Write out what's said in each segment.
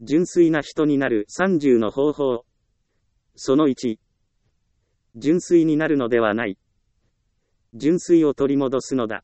純粋な人になる30の方法。その1。純粋になるのではない。純粋を取り戻すのだ。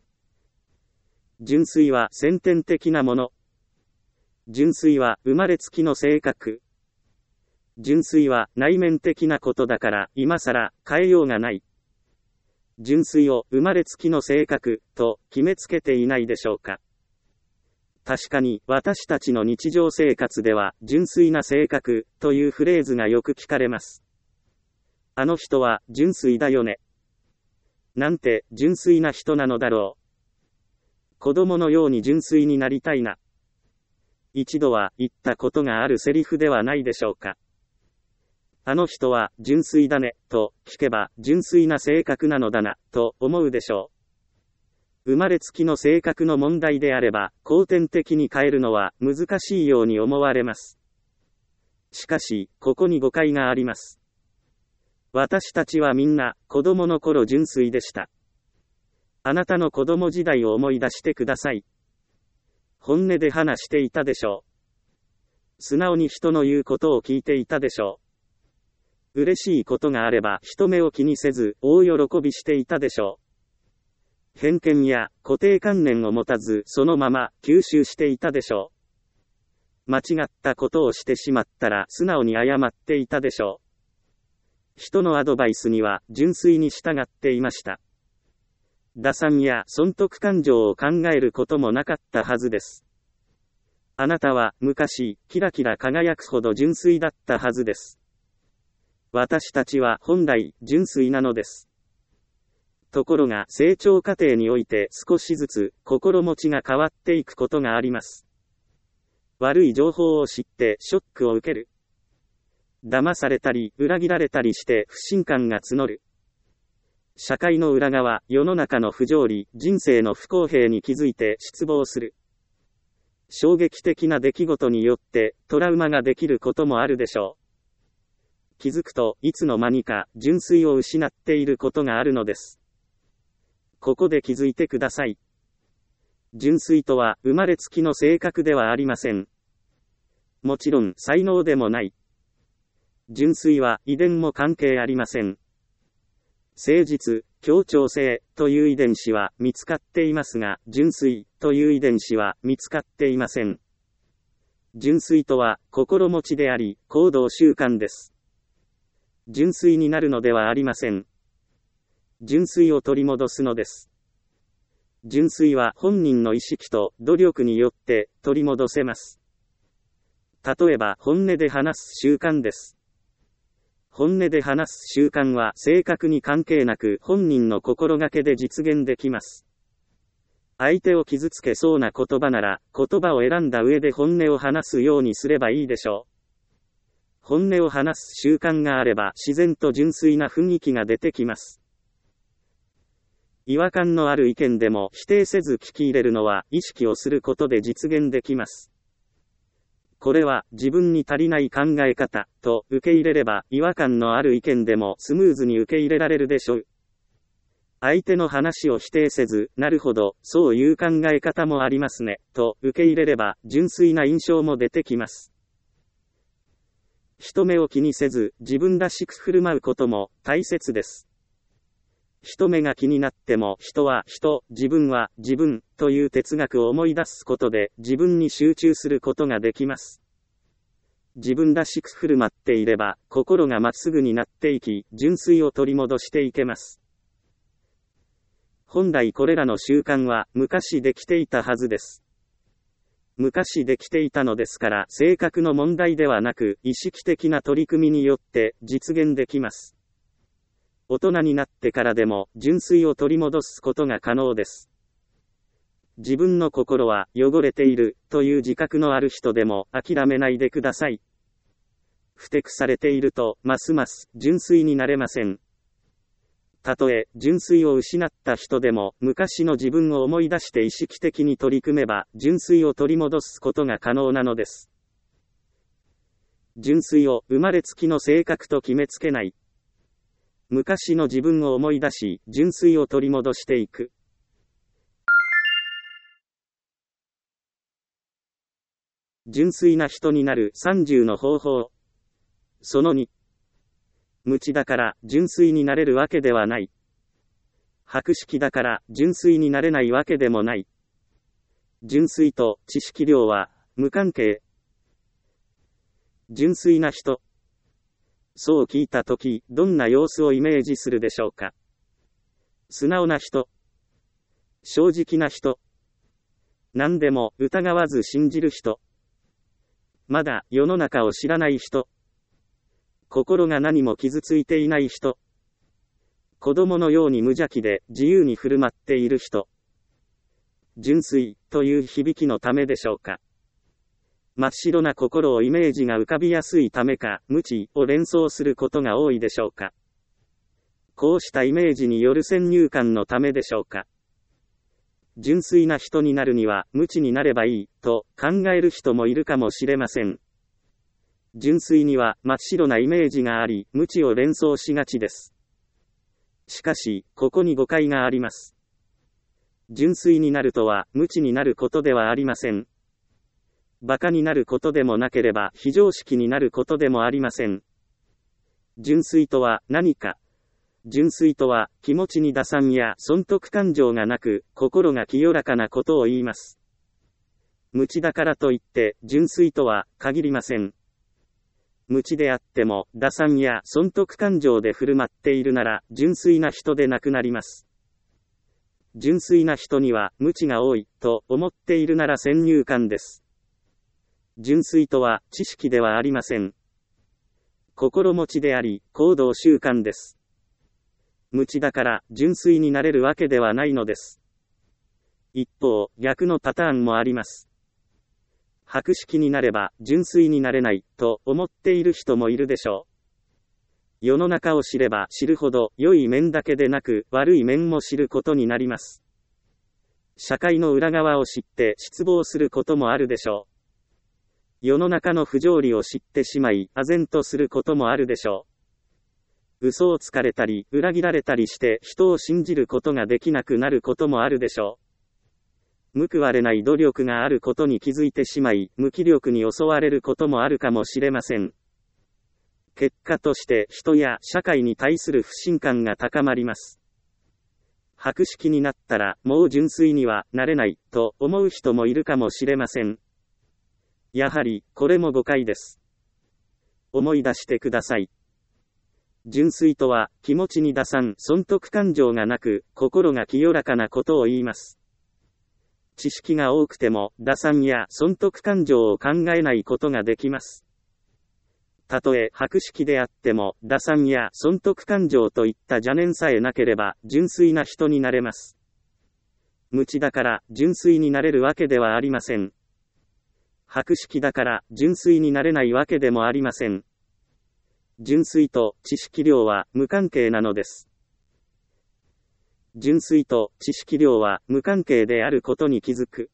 純粋は先天的なもの。純粋は生まれつきの性格。純粋は内面的なことだから今更変えようがない。純粋を生まれつきの性格と決めつけていないでしょうか。確かに私たちの日常生活では純粋な性格というフレーズがよく聞かれます。あの人は純粋だよね。なんて純粋な人なのだろう。子供のように純粋になりたいな。一度は言ったことがあるセリフではないでしょうか。あの人は純粋だねと聞けば純粋な性格なのだなと思うでしょう。生まれつきの性格の問題であれば後天的に変えるのは難しいように思われます。しかしここに誤解があります。私たちはみんな子供の頃純粋でした。あなたの子供時代を思い出してください。本音で話していたでしょう。素直に人の言うことを聞いていたでしょう。嬉しいことがあれば人目を気にせず大喜びしていたでしょう。偏見や固定観念を持たずそのまま吸収していたでしょう。間違ったことをしてしまったら素直に謝っていたでしょう。人のアドバイスには純粋に従っていました。打算や損得感情を考えることもなかったはずです。あなたは昔キラキラ輝くほど純粋だったはずです。私たちは本来純粋なのです。ところが成長過程において少しずつ心持ちが変わっていくことがあります。悪い情報を知ってショックを受ける。騙されたり裏切られたりして不信感が募る。社会の裏側、世の中の不条理、人生の不公平に気づいて失望する。衝撃的な出来事によってトラウマができることもあるでしょう。気づくといつの間にか純粋を失っていることがあるのです。ここで気づいてください。純粋とは生まれつきの性格ではありません。もちろん才能でもない。純粋は遺伝も関係ありません。誠実、協調性という遺伝子は見つかっていますが、純粋という遺伝子は見つかっていません。純粋とは心持ちであり、行動習慣です。純粋になるのではありません。純粋を取り戻すのです。純粋は本人の意識と努力によって取り戻せます。例えば本音で話す習慣です。本音で話す習慣は性格に関係なく本人の心がけで実現できます。相手を傷つけそうな言葉なら言葉を選んだ上で本音を話すようにすればいいでしょう。本音を話す習慣があれば自然と純粋な雰囲気が出てきます。違和感のある意見でも否定せず聞き入れるのは意識をすることで実現できます。これは自分に足りない考え方と受け入れれば違和感のある意見でもスムーズに受け入れられるでしょう。相手の話を否定せず、なるほど、そういう考え方もありますね、と受け入れれば純粋な印象も出てきます。人目を気にせず自分らしく振る舞うことも大切です。人目が気になっても人は人、自分は自分という哲学を思い出すことで自分に集中することができます。自分らしく振る舞っていれば心がまっすぐになっていき、純粋を取り戻していけます。本来これらの習慣は昔できていたはずです。昔できていたのですから性格の問題ではなく意識的な取り組みによって実現できます。大人になってからでも純粋を取り戻すことが可能です。自分の心は汚れているという自覚のある人でも諦めないでください。ふてくされているとますます純粋になれません。たとえ純粋を失った人でも昔の自分を思い出して意識的に取り組めば純粋を取り戻すことが可能なのです。純粋を生まれつきの性格と決めつけない。昔の自分を思い出し、純粋を取り戻していく。 純粋な人になる30の方法。その2。無知だから純粋になれるわけではない。博識だから純粋になれないわけでもない。純粋と知識量は無関係。純粋な人。そう聞いたとき、どんな様子をイメージするでしょうか。素直な人。正直な人。何でも疑わず信じる人。まだ世の中を知らない人。心が何も傷ついていない人。子供のように無邪気で自由に振る舞っている人。純粋という響きのためでしょうか。真っ白な心をイメージが浮かびやすいためか、無知を連想することが多いでしょうか。こうしたイメージによる先入観のためでしょうか。純粋な人になるには無知になればいいと考える人もいるかもしれません。純粋には真っ白なイメージがあり、無知を連想しがちです。しかし、ここに誤解があります。純粋になるとは無知になることではありません。馬鹿になることでもなければ非常識になることでもありません。純粋とは何か。純粋とは気持ちに打算や損得感情がなく、心が清らかなことを言います。無知だからといって純粋とは限りません。無知であっても打算や損得感情で振る舞っているなら純粋な人でなくなります。純粋な人には無知が多いと思っているなら先入観です。純粋とは知識ではありません。心持ちであり、行動習慣です。無知だから純粋になれるわけではないのです。一方、逆のパターンもあります。博識になれば純粋になれないと思っている人もいるでしょう。世の中を知れば知るほど良い面だけでなく悪い面も知ることになります。社会の裏側を知って失望することもあるでしょう。世の中の不条理を知ってしまい、唖然とすることもあるでしょう。嘘をつかれたり、裏切られたりして人を信じることができなくなることもあるでしょう。報われない努力があることに気づいてしまい、無気力に襲われることもあるかもしれません。結果として人や社会に対する不信感が高まります。博識になったらもう純粋にはなれないと思う人もいるかもしれません。やはり、これも誤解です。思い出してください。純粋とは、気持ちに打算、損得感情がなく、心が清らかなことを言います。知識が多くても、打算や損得感情を考えないことができます。たとえ博識であっても、打算や損得感情といった邪念さえなければ、純粋な人になれます。無知だから、純粋になれるわけではありません。博識だから純粋になれないわけでもありません。純粋と知識量は無関係なのです。純粋と知識量は無関係であることに気づく。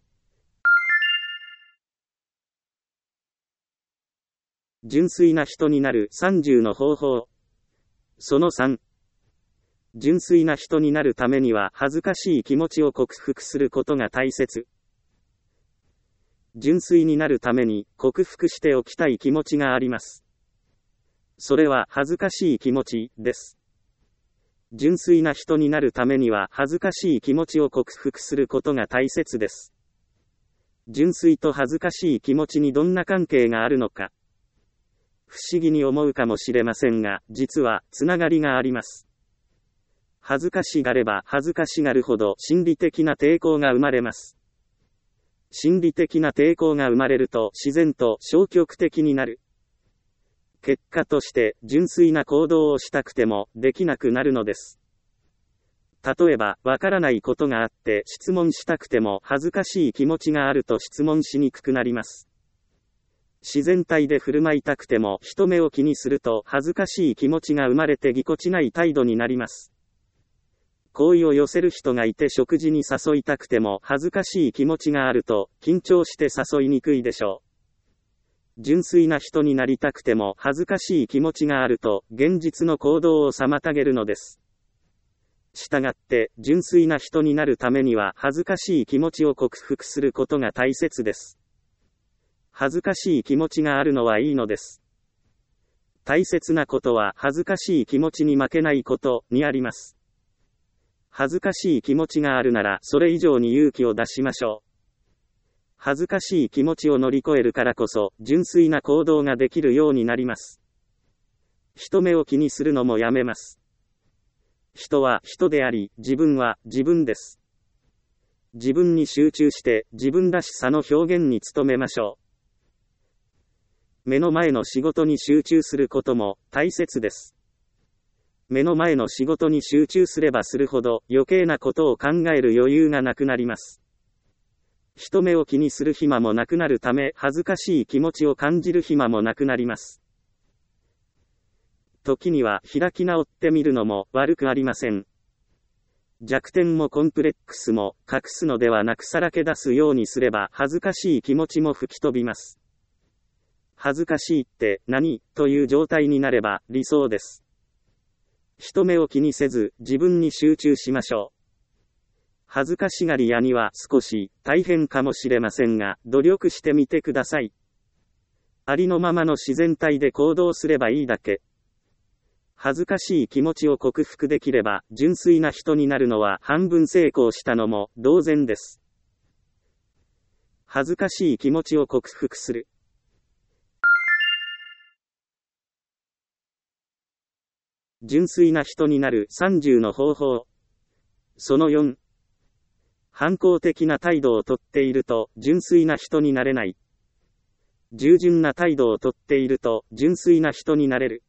純粋な人になる30の方法。その3。純粋な人になるためには恥ずかしい気持ちを克服することが大切。純粋になるために克服しておきたい気持ちがあります。それは恥ずかしい気持ちです。純粋な人になるためには恥ずかしい気持ちを克服することが大切です。純粋と恥ずかしい気持ちにどんな関係があるのか。不思議に思うかもしれませんが、実はつながりがあります。恥ずかしがれば恥ずかしがるほど心理的な抵抗が生まれます。心理的な抵抗が生まれると自然と消極的になる。結果として純粋な行動をしたくてもできなくなるのです。例えば、わからないことがあって質問したくても恥ずかしい気持ちがあると質問しにくくなります。自然体で振る舞いたくても人目を気にすると恥ずかしい気持ちが生まれてぎこちない態度になります。好意を寄せる人がいて食事に誘いたくても恥ずかしい気持ちがあると緊張して誘いにくいでしょう。純粋な人になりたくても恥ずかしい気持ちがあると現実の行動を妨げるのです。したがって純粋な人になるためには恥ずかしい気持ちを克服することが大切です。 恥ずかしい気持ちがあるのはいいのです。大切なことは恥ずかしい気持ちに負けないことにあります。恥ずかしい気持ちがあるならそれ以上に勇気を出しましょう。恥ずかしい気持ちを乗り越えるからこそ純粋な行動ができるようになります。人目を気にするのもやめます。人は人であり、自分は自分です。自分に集中して自分らしさの表現に努めましょう。目の前の仕事に集中することも大切です。目の前の仕事に集中すればするほど余計なことを考える余裕がなくなります。人目を気にする暇もなくなるため、恥ずかしい気持ちを感じる暇もなくなります。時には開き直ってみるのも悪くありません。弱点もコンプレックスも隠すのではなくさらけ出すようにすれば恥ずかしい気持ちも吹き飛びます。恥ずかしいって何という状態になれば理想です。人目を気にせず自分に集中しましょう。恥ずかしがり屋には少し大変かもしれませんが、努力してみてください。ありのままの自然体で行動すればいいだけ。恥ずかしい気持ちを克服できれば、純粋な人になるのは半分成功したのも同然です。恥ずかしい気持ちを克服する。純粋な人になる30の方法。その4。反抗的な態度をとっていると純粋な人になれない。従順な態度をとっていると純粋な人になれる。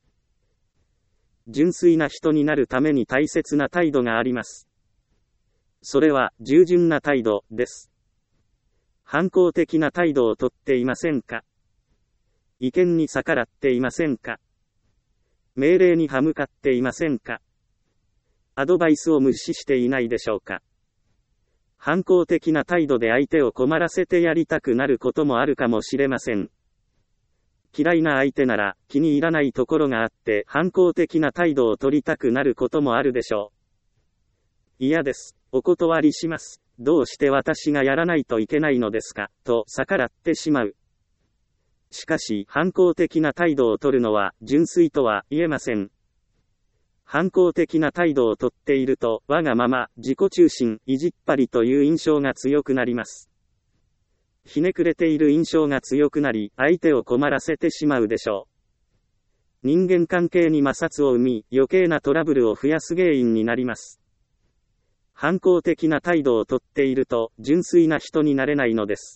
純粋な人になるために大切な態度があります。それは従順な態度です。反抗的な態度をとっていませんか？意見に逆らっていませんか？命令に歯向かっていませんか？アドバイスを無視していないでしょうか？反抗的な態度で相手を困らせてやりたくなることもあるかもしれません。嫌いな相手なら気に入らないところがあって反抗的な態度を取りたくなることもあるでしょう。嫌です。お断りします。どうして私がやらないといけないのですか、と逆らってしまう。しかし反抗的な態度を取るのは純粋とは言えません。反抗的な態度をとっていると、わがまま、自己中心、意地っ張りという印象が強くなります。ひねくれている印象が強くなり、相手を困らせてしまうでしょう。人間関係に摩擦を生み、余計なトラブルを増やす原因になります。反抗的な態度をとっていると、純粋な人になれないのです。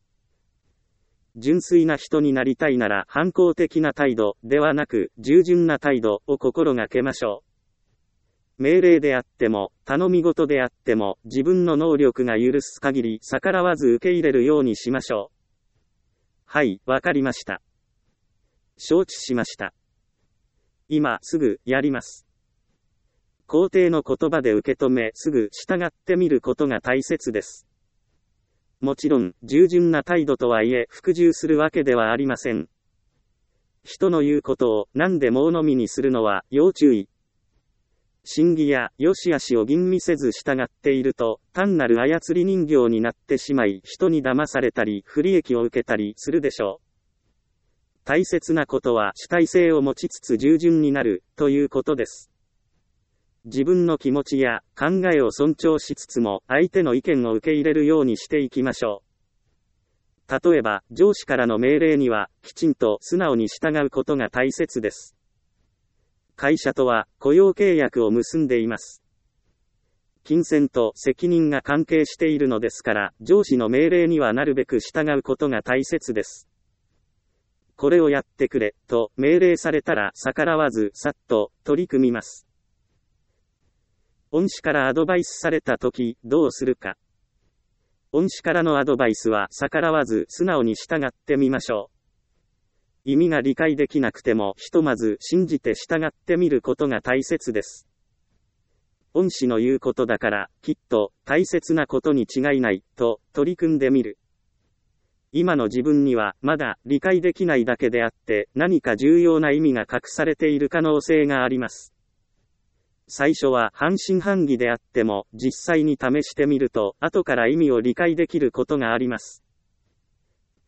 純粋な人になりたいなら反抗的な態度ではなく従順な態度を心がけましょう。命令であっても頼み事であっても自分の能力が許す限り逆らわず受け入れるようにしましょう。はい、わかりました。承知しました。今すぐやります。肯定の言葉で受け止めすぐ従ってみることが大切です。もちろん、従順な態度とはいえ、服従するわけではありません。人の言うことを何でも鵜呑みにするのは要注意。真偽や良し悪しを吟味せず従っていると、単なる操り人形になってしまい、人に騙されたり、不利益を受けたりするでしょう。大切なことは主体性を持ちつつ従順になる、ということです。自分の気持ちや考えを尊重しつつも相手の意見を受け入れるようにしていきましょう。例えば上司からの命令にはきちんと素直に従うことが大切です。会社とは雇用契約を結んでいます。金銭と責任が関係しているのですから上司の命令にはなるべく従うことが大切です。これをやってくれと命令されたら逆らわずさっと取り組みます。恩師からアドバイスされたとき、どうするか。恩師からのアドバイスは逆らわず素直に従ってみましょう。意味が理解できなくてもひとまず信じて従ってみることが大切です。恩師の言うことだから、きっと大切なことに違いない、と取り組んでみる。今の自分にはまだ理解できないだけであって何か重要な意味が隠されている可能性があります。最初は半信半疑であっても実際に試してみると後から意味を理解できることがあります。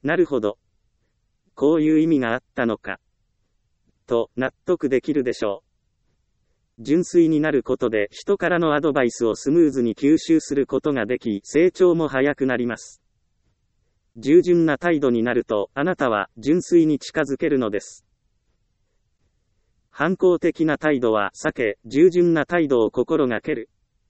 なるほど。こういう意味があったのか。と納得できるでしょう。純粋になることで人からのアドバイスをスムーズに吸収することができ、成長も早くなります。従順な態度になると、あなたは純粋に近づけるのです。反抗的な態度は避け、従順な態度を心がける。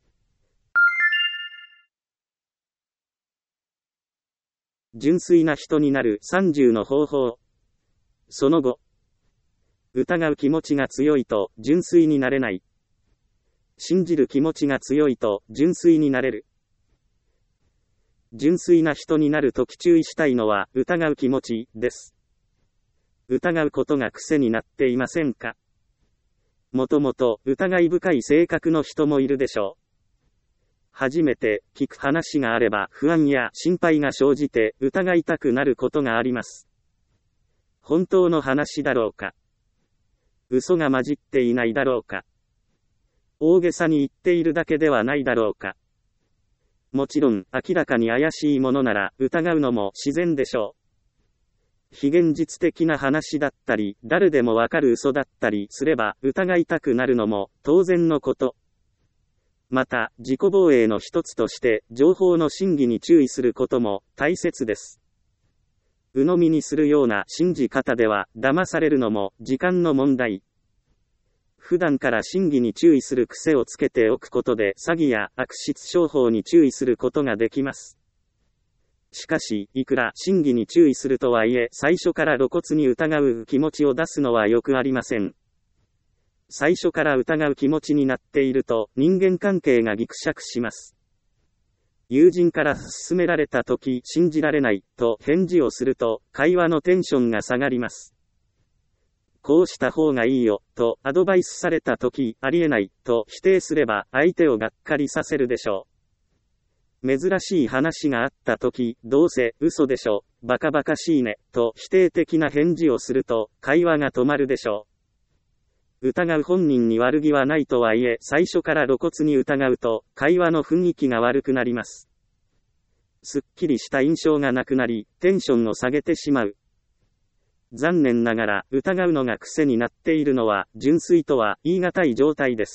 純粋な人になる30の方法。その後、疑う気持ちが強いと純粋になれない。信じる気持ちが強いと純粋になれる。純粋な人になるとき注意したいのは疑う気持ちです。疑うことが癖になっていませんか？もともと疑い深い性格の人もいるでしょう。初めて聞く話があれば不安や心配が生じて疑いたくなることがあります。本当の話だろうか？嘘が混じっていないだろうか？大げさに言っているだけではないだろうか？もちろん、明らかに怪しいものなら疑うのも自然でしょう。非現実的な話だったり、誰でもわかる嘘だったりすれば疑いたくなるのも当然のこと。また、自己防衛の一つとして、情報の真偽に注意することも大切です。鵜呑みにするような信じ方では、騙されるのも時間の問題。普段から真偽に注意する癖をつけておくことで、詐欺や悪質商法に注意することができます。しかし、いくら真偽に注意するとはいえ、最初から露骨に疑う気持ちを出すのはよくありません。最初から疑う気持ちになっていると、人間関係がギクシャクします。友人から勧められたとき、信じられないと返事をすると、会話のテンションが下がります。こうした方がいいよとアドバイスされたとき、ありえないと否定すれば相手をがっかりさせるでしょう。珍しい話があったとき、どうせ嘘でしょ、バカバカしいねと否定的な返事をすると会話が止まるでしょう。疑う本人に悪気はないとはいえ、最初から露骨に疑うと会話の雰囲気が悪くなります。すっきりした印象がなくなり、テンションを下げてしまう。残念ながら、疑うのが癖になっているのは、純粋とは言い難い状態です。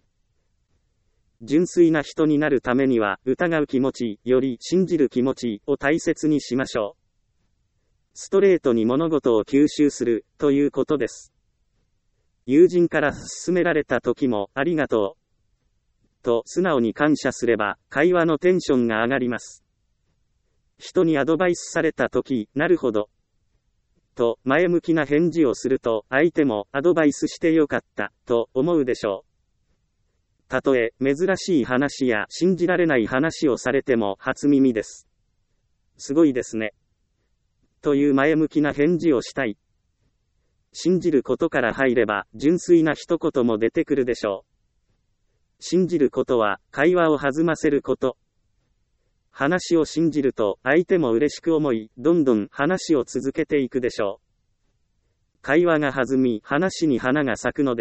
純粋な人になるためには、疑う気持ちより信じる気持ちを大切にしましょう。ストレートに物事を吸収するということです。友人から勧められた時もありがとうと素直に感謝すれば会話のテンションが上がります。人にアドバイスされた時、なるほどと前向きな返事をすると相手もアドバイスしてよかったと思うでしょう。たとえ珍しい話や信じられない話をされても初耳です。すごいですね。という前向きな返事をしたい。信じることから入れば純粋な一言も出てくるでしょう。信じることは会話を弾ませること。話を信じると相手も嬉しく思い、どんどん話を続けていくでしょう。会話が弾み、話に花が咲くのです。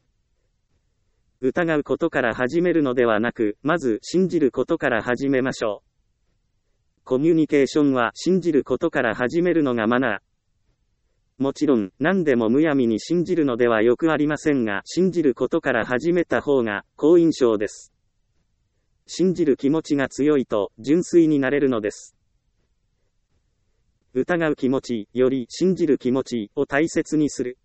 疑うことから始めるのではなく、まず信じることから始めましょう。コミュニケーションは信じることから始めるのがマナー。もちろん、何でもむやみに信じるのではよくありませんが、信じることから始めた方が好印象です。信じる気持ちが強いと純粋になれるのです。疑う気持ちより信じる気持ちを大切にする。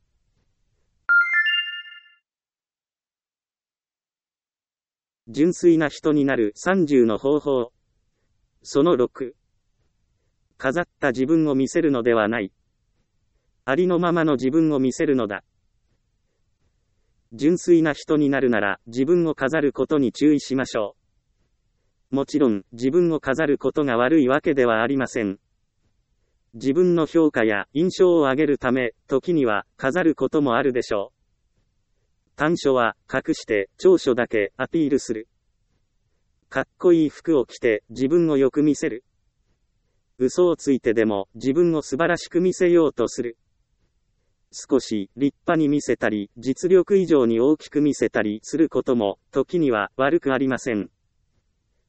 純粋な人になる30の方法。その6。飾った自分を見せるのではない。ありのままの自分を見せるのだ。純粋な人になるなら自分を飾ることに注意しましょう。もちろん自分を飾ることが悪いわけではありません。自分の評価や印象を上げるため、時には飾ることもあるでしょう。短所は隠して長所だけアピールする。かっこいい服を着て自分をよく見せる。嘘をついてでも自分を素晴らしく見せようとする。少し立派に見せたり、実力以上に大きく見せたりすることも、時には悪くありません。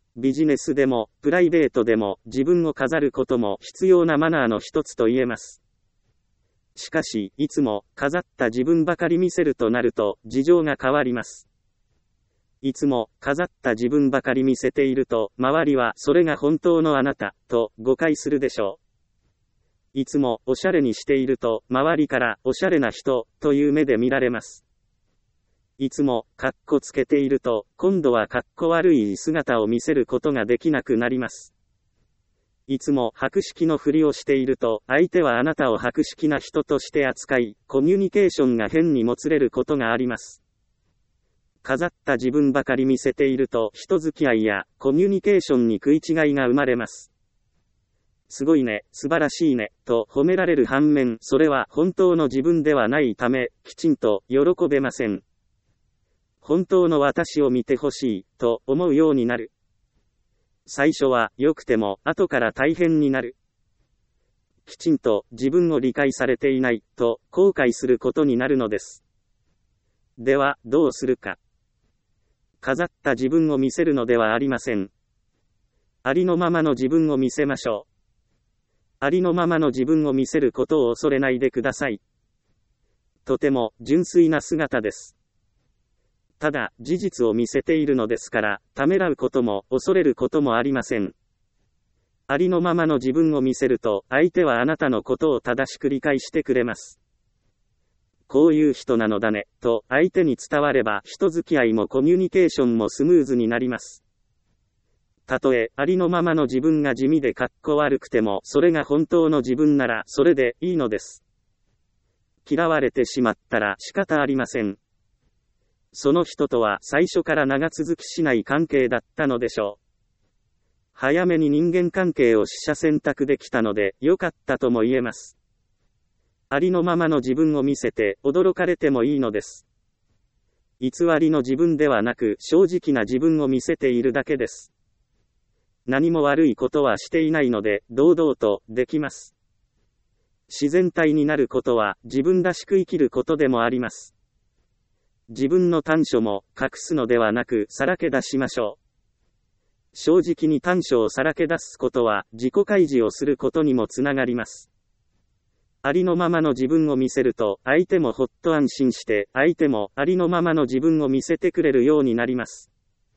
ビジネスでも、プライベートでも、自分を飾ることも必要なマナーの一つと言えます。しかし、いつも、飾った自分ばかり見せるとなると、事情が変わります。いつも、飾った自分ばかり見せていると、周りは、それが本当のあなた、と、誤解するでしょう。いつも、おしゃれにしていると、周りから、おしゃれな人、という目で見られます。いつも、かっこつけていると、今度はかっこ悪い姿を見せることができなくなります。いつも、博識のふりをしていると、相手はあなたを博識な人として扱い、コミュニケーションが変にもつれることがあります。飾った自分ばかり見せていると、人付き合いや、コミュニケーションに食い違いが生まれます。すごいね、素晴らしいね、と褒められる反面、それは本当の自分ではないため、きちんと喜べません。本当の私を見てほしい、と思うようになる。最初は良くても、後から大変になる。きちんと自分を理解されていない、と後悔することになるのです。では、どうするか。飾った自分を見せるのではありません。ありのままの自分を見せましょう。ありのままの自分を見せることを恐れないでください。とても純粋な姿です。ただ、事実を見せているのですから、ためらうことも恐れることもありません。ありのままの自分を見せると、相手はあなたのことを正しく理解してくれます。こういう人なのだね、と相手に伝われば人付き合いもコミュニケーションもスムーズになります。たとえ、ありのままの自分が地味でかっこ悪くても、それが本当の自分なら、それでいいのです。嫌われてしまったら仕方ありません。その人とは最初から長続きしない関係だったのでしょう。早めに人間関係を取捨選択できたので、良かったとも言えます。ありのままの自分を見せて、驚かれてもいいのです。偽りの自分ではなく、正直な自分を見せているだけです。何も悪いことはしていないので、堂々とできます。自然体になることは、自分らしく生きることでもあります。自分の短所も、隠すのではなく、さらけ出しましょう。正直に短所をさらけ出すことは、自己開示をすることにもつながります。ありのままの自分を見せると、相手もほっと安心して、相手もありのままの自分を見せてくれるようになります。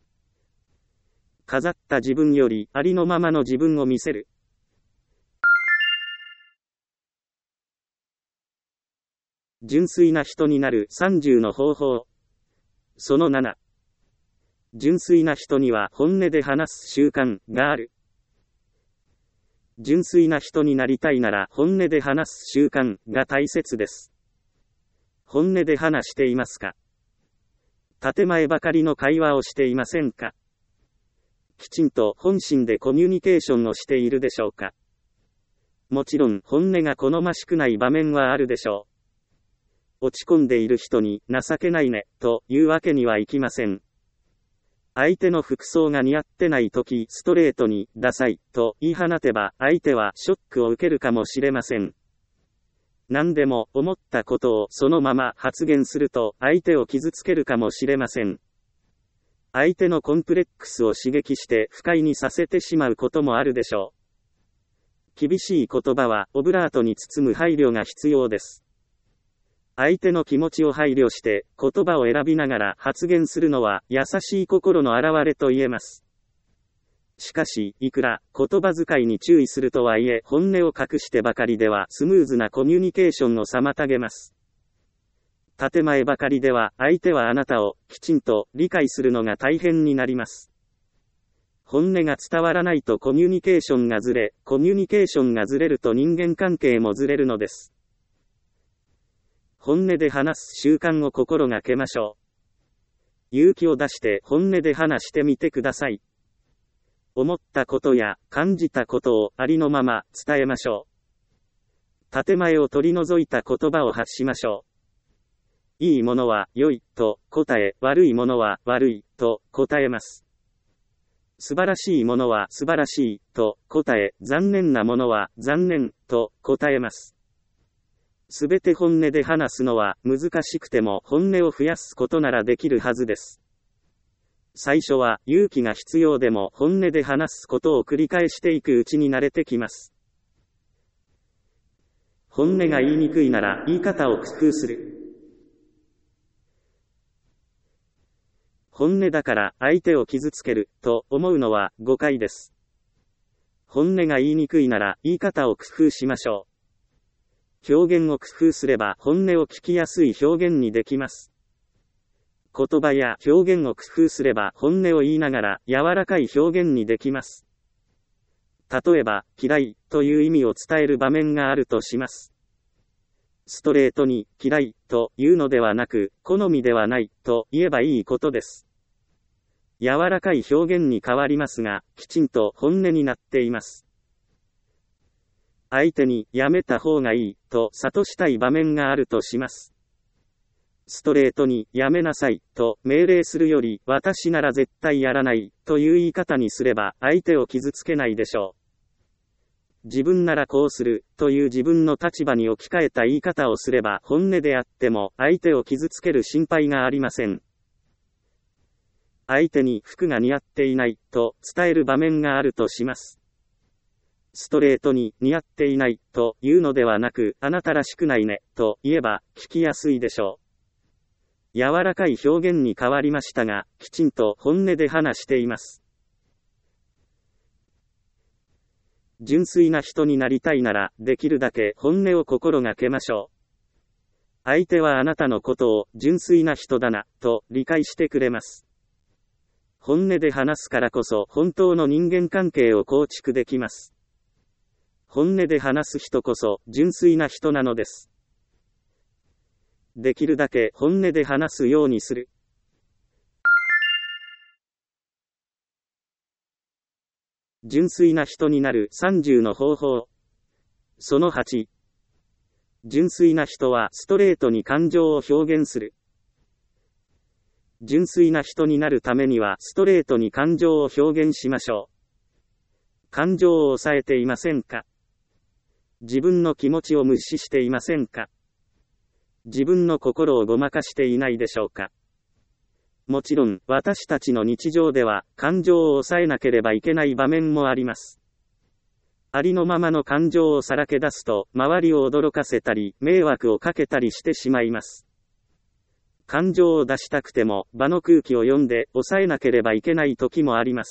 飾った自分より、ありのままの自分を見せる。純粋な人になる30の方法。その7。純粋な人には本音で話す習慣がある。純粋な人になりたいなら本音で話す習慣が大切です。本音で話していますか？建前ばかりの会話をしていませんか？きちんと本心でコミュニケーションをしているでしょうか？もちろん本音が好ましくない場面はあるでしょう。落ち込んでいる人に情けないねというわけにはいきません。相手の服装が似合ってないときストレートにダサいと言い放てば相手はショックを受けるかもしれません。何でも思ったことをそのまま発言すると相手を傷つけるかもしれません。相手のコンプレックスを刺激して不快にさせてしまうこともあるでしょう。厳しい言葉はオブラートに包む配慮が必要です。相手の気持ちを配慮して言葉を選びながら発言するのは優しい心の表れと言えます。しかし、いくら言葉遣いに注意するとはいえ本音を隠してばかりではスムーズなコミュニケーションを妨げます。建前ばかりでは相手はあなたをきちんと理解するのが大変になります。本音が伝わらないとコミュニケーションがずれ、コミュニケーションがずれると人間関係もずれるのです。本音で話す習慣を心がけましょう。勇気を出して本音で話してみてください。思ったことや感じたことをありのまま伝えましょう。建前を取り除いた言葉を発しましょう。いいものは良いと答え、悪いものは悪いと答えます。素晴らしいものは素晴らしいと答え、残念なものは残念と答えます。すべて本音で話すのは難しくても本音を増やすことならできるはずです。 最初は勇気が必要でも本音で話すことを繰り返していくうちに慣れてきます。本音が言いにくいなら言い方を工夫する。本音だから相手を傷つけると思うのは誤解です。本音が言いにくいなら言い方を工夫しましょう。表現を工夫すれば本音を聞きやすい表現にできます。言葉や表現を工夫すれば本音を言いながら柔らかい表現にできます。例えば、嫌いという意味を伝える場面があるとします。ストレートに嫌いというのではなく、好みではないと言えばいいことです。柔らかい表現に変わりますが、きちんと本音になっています。相手にやめた方がいいと諭したい場面があるとします。ストレートにやめなさいと命令するより私なら絶対やらないという言い方にすれば相手を傷つけないでしょう。自分ならこうするという自分の立場に置き換えた言い方をすれば本音であっても相手を傷つける心配がありません。相手に服が似合っていないと伝える場面があるとします。ストレートに似合っていないというのではなく、あなたらしくないねと言えば聞きやすいでしょう。柔らかい表現に変わりましたが、きちんと本音で話しています。純粋な人になりたいなら、できるだけ本音を心がけましょう。相手はあなたのことを純粋な人だな、と理解してくれます。本音で話すからこそ本当の人間関係を構築できます。本音で話す人こそ純粋な人なのです。できるだけ本音で話すようにする。純粋な人になる30の方法。その8。純粋な人はストレートに感情を表現する。純粋な人になるためにはストレートに感情を表現しましょう。感情を抑えていませんか？自分の気持ちを無視していませんか？自分の心をごまかしていないでしょうか？もちろん、私たちの日常では、感情を抑えなければいけない場面もあります。ありのままの感情をさらけ出すと、周りを驚かせたり、迷惑をかけたりしてしまいます。感情を出したくても、場の空気を読んで、抑えなければいけない時もあります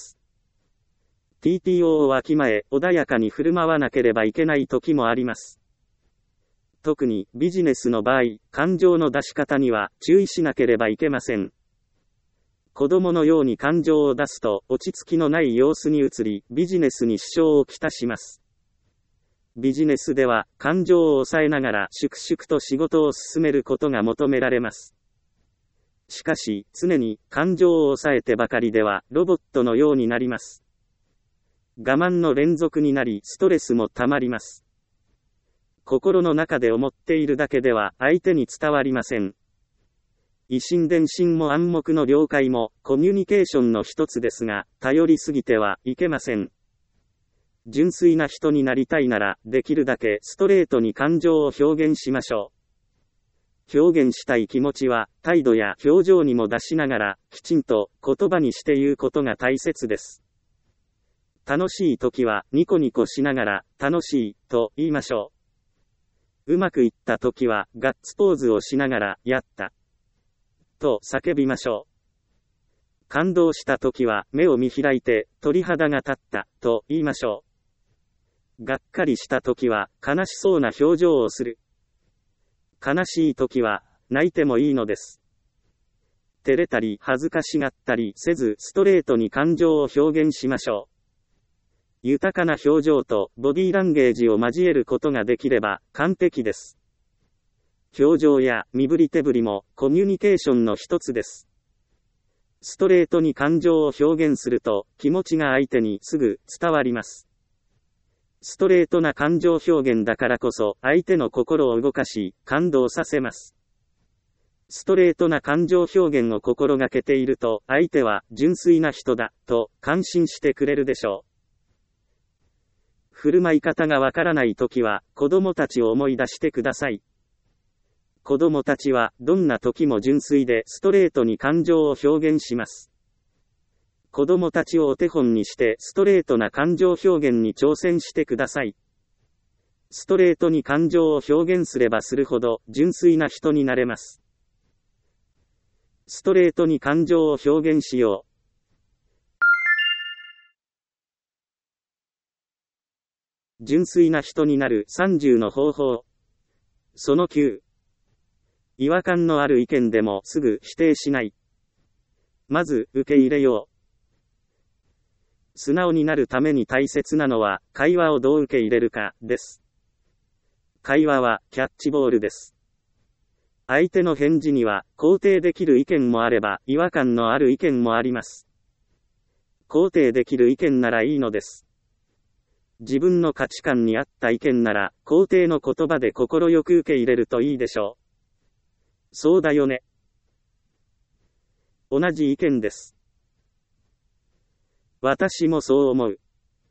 。TPO をわきまえ、穏やかに振る舞わなければいけない時もあります。特にビジネスの場合、感情の出し方には注意しなければいけません。子供のように感情を出すと落ち着きのない様子に移り、ビジネスに支障をきたします。ビジネスでは感情を抑えながら粛々と仕事を進めることが求められます。しかし、常に感情を抑えてばかりではロボットのようになります。我慢の連続になりストレスもたまります。心の中で思っているだけでは相手に伝わりません。以心伝心も暗黙の了解もコミュニケーションの一つですが、頼りすぎてはいけません。純粋な人になりたいなら、できるだけストレートに感情を表現しましょう。表現したい気持ちは、態度や表情にも出しながら、きちんと言葉にして言うことが大切です。楽しい時は、ニコニコしながら、楽しい、と言いましょう。うまくいった時は、ガッツポーズをしながら、やった。と叫びましょう。感動した時は、目を見開いて、鳥肌が立った、と言いましょう。がっかりした時は、悲しそうな表情をする。悲しい時は、泣いてもいいのです。照れたり、恥ずかしがったりせず、ストレートに感情を表現しましょう。豊かな表情とボディーランゲージを交えることができれば完璧です。表情や身振り手振りもコミュニケーションの一つです。ストレートに感情を表現すると気持ちが相手にすぐ伝わります。ストレートな感情表現だからこそ相手の心を動かし感動させます。ストレートな感情表現を心がけていると相手は純粋な人だと感心してくれるでしょう。振る舞い方がわからないときは、子供たちを思い出してください。子供たちは、どんな時も純粋でストレートに感情を表現します。 子供たちをお手本にしてストレートな感情表現に挑戦してください。ストレートに感情を表現すればするほど純粋な人になれます。ストレートに感情を表現しよう。純粋な人になる30の方法。その9。違和感のある意見でもすぐ否定しない。まず受け入れよう。素直になるために大切なのは、会話をどう受け入れるかです。会話はキャッチボールです。相手の返事には肯定できる意見もあれば違和感のある意見もあります。肯定できる意見ならいいのです。自分の価値観に合った意見なら肯定の言葉で心よく受け入れるといいでしょう。そうだよね。同じ意見です。私もそう思う。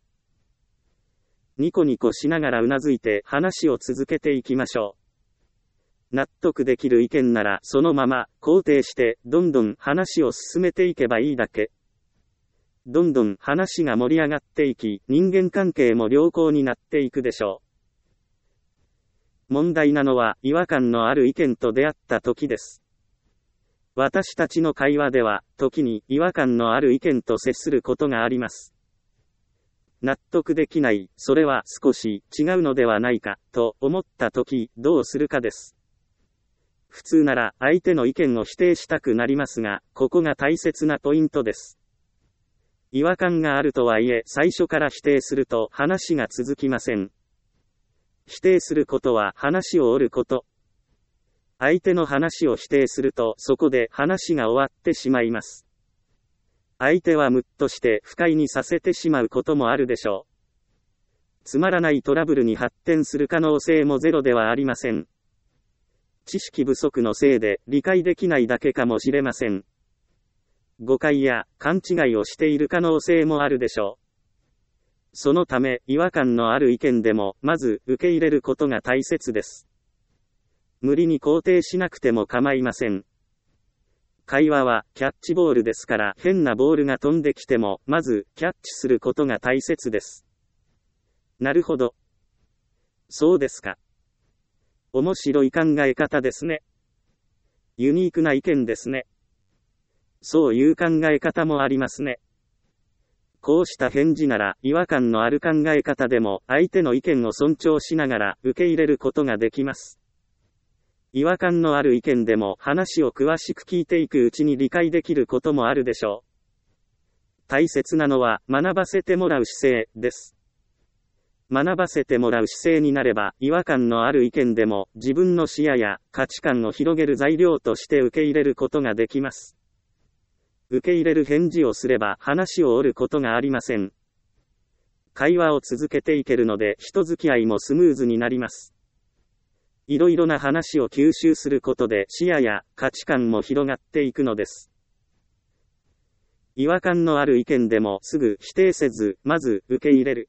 ニコニコしながらうなずいて話を続けていきましょう。納得できる意見ならそのまま肯定してどんどん話を進めていけばいいだけ。どんどん話が盛り上がっていき、人間関係も良好になっていくでしょう。問題なのは違和感のある意見と出会った時です。私たちの会話では、時に違和感のある意見と接することがあります。納得できない、それは少し違うのではないか、と思った時、どうするかです。普通なら相手の意見を否定したくなりますが、ここが大切なポイントです。違和感があるとはいえ、最初から否定すると話が続きません。否定することは話を折ること。相手の話を否定するとそこで話が終わってしまいます。相手はムッとして不快にさせてしまうこともあるでしょう。つまらないトラブルに発展する可能性もゼロではありません。知識不足のせいで理解できないだけかもしれません。誤解や勘違いをしている可能性もあるでしょう。そのため違和感のある意見でもまず受け入れることが大切です。無理に肯定しなくても構いません。会話はキャッチボールですから変なボールが飛んできてもまずキャッチすることが大切です。なるほど。そうですか。面白い考え方ですね。ユニークな意見ですね。そういう考え方もありますね。こうした返事なら違和感のある考え方でも相手の意見を尊重しながら受け入れることができます。違和感のある意見でも話を詳しく聞いていくうちに理解できることもあるでしょう。大切なのは学ばせてもらう姿勢です。学ばせてもらう姿勢になれば違和感のある意見でも自分の視野や価値観を広げる材料として受け入れることができます。受け入れる返事をすれば話を折ることがありません。会話を続けていけるので人付き合いもスムーズになります。いろいろな話を吸収することで視野や価値観も広がっていくのです。違和感のある意見でもすぐ否定せず、まず受け入れる。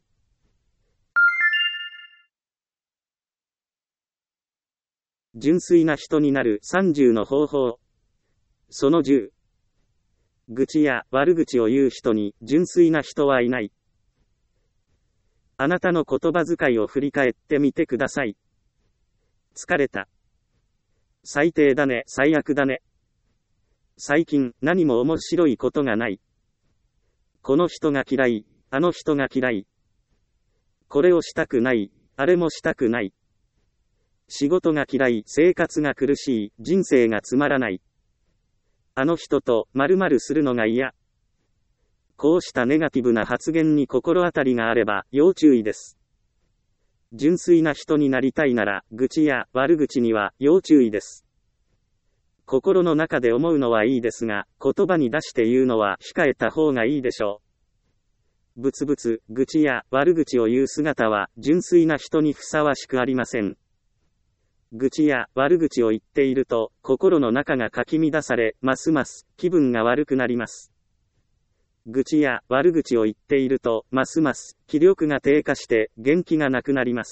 純粋な人になる30の方法。その10。愚痴や悪口を言う人に純粋な人はいない。あなたの言葉遣いを振り返ってみてください。疲れた。最低だね、最悪だね。最近何も面白いことがない。この人が嫌い、あの人が嫌い。これをしたくない、あれもしたくない。仕事が嫌い、生活が苦しい、人生がつまらない。あの人と〇〇するのが嫌。こうしたネガティブな発言に心当たりがあれば要注意です。純粋な人になりたいなら、愚痴や悪口には要注意です。心の中で思うのはいいですが、言葉に出して言うのは控えた方がいいでしょう。ブツブツ、愚痴や悪口を言う姿は純粋な人にふさわしくありません。愚痴や悪口を言っていると、心の中がかき乱され、ますます気分が悪くなります。愚痴や悪口を言っていると、ますます気力が低下して元気がなくなります。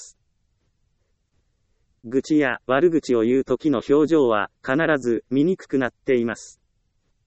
愚痴や悪口を言う時の表情は必ず醜くなっています。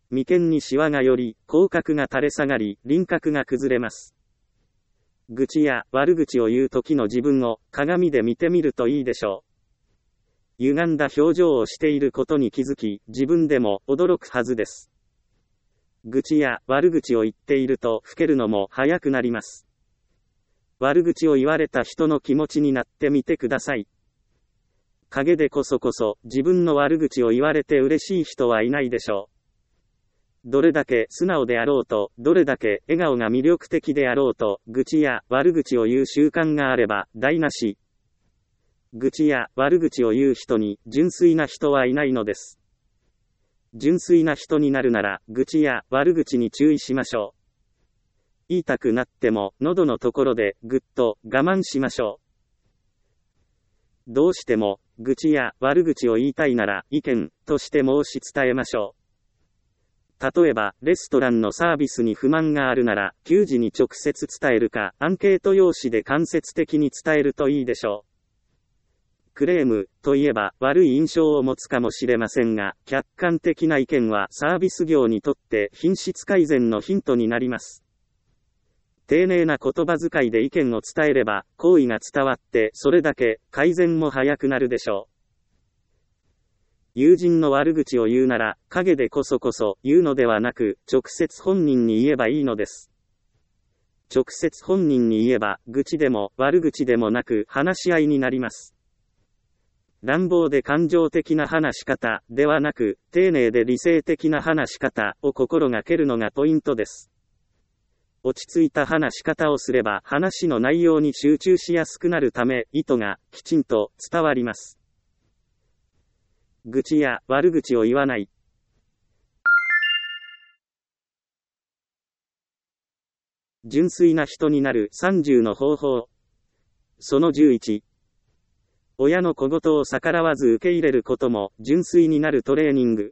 眉間にシワが寄り、口角が垂れ下がり、輪郭が崩れます。愚痴や悪口を言う時の自分を鏡で見てみるといいでしょう。歪んだ表情をしていることに気づき、自分でも驚くはずです。愚痴や悪口を言っていると老けるのも早くなります。悪口を言われた人の気持ちになってみてください。陰でこそこそ自分の悪口を言われて嬉しい人はいないでしょう。どれだけ素直であろうと、どれだけ笑顔が魅力的であろうと、愚痴や悪口を言う習慣があれば台無し。愚痴や悪口を言う人に純粋な人はいないのです。純粋な人になるなら、愚痴や悪口に注意しましょう。言いたくなっても、喉のところでぐっと我慢しましょう。どうしても、愚痴や悪口を言いたいなら、意見として申し伝えましょう。例えば、レストランのサービスに不満があるなら、給仕に直接伝えるか、アンケート用紙で間接的に伝えるといいでしょう。クレームといえば悪い印象を持つかもしれませんが、客観的な意見はサービス業にとって品質改善のヒントになります。丁寧な言葉遣いで意見を伝えれば、好意が伝わって、それだけ改善も早くなるでしょう。友人の悪口を言うなら、陰でこそこそ言うのではなく、直接本人に言えばいいのです。直接本人に言えば、愚痴でも悪口でもなく話し合いになります。乱暴で感情的な話し方ではなく、丁寧で理性的な話し方を心がけるのがポイントです。落ち着いた話し方をすれば話の内容に集中しやすくなるため、意図がきちんと伝わります。愚痴や悪口を言わない。純粋な人になる30の方法。その11。親の小言を逆らわず受け入れることも純粋になるトレーニング。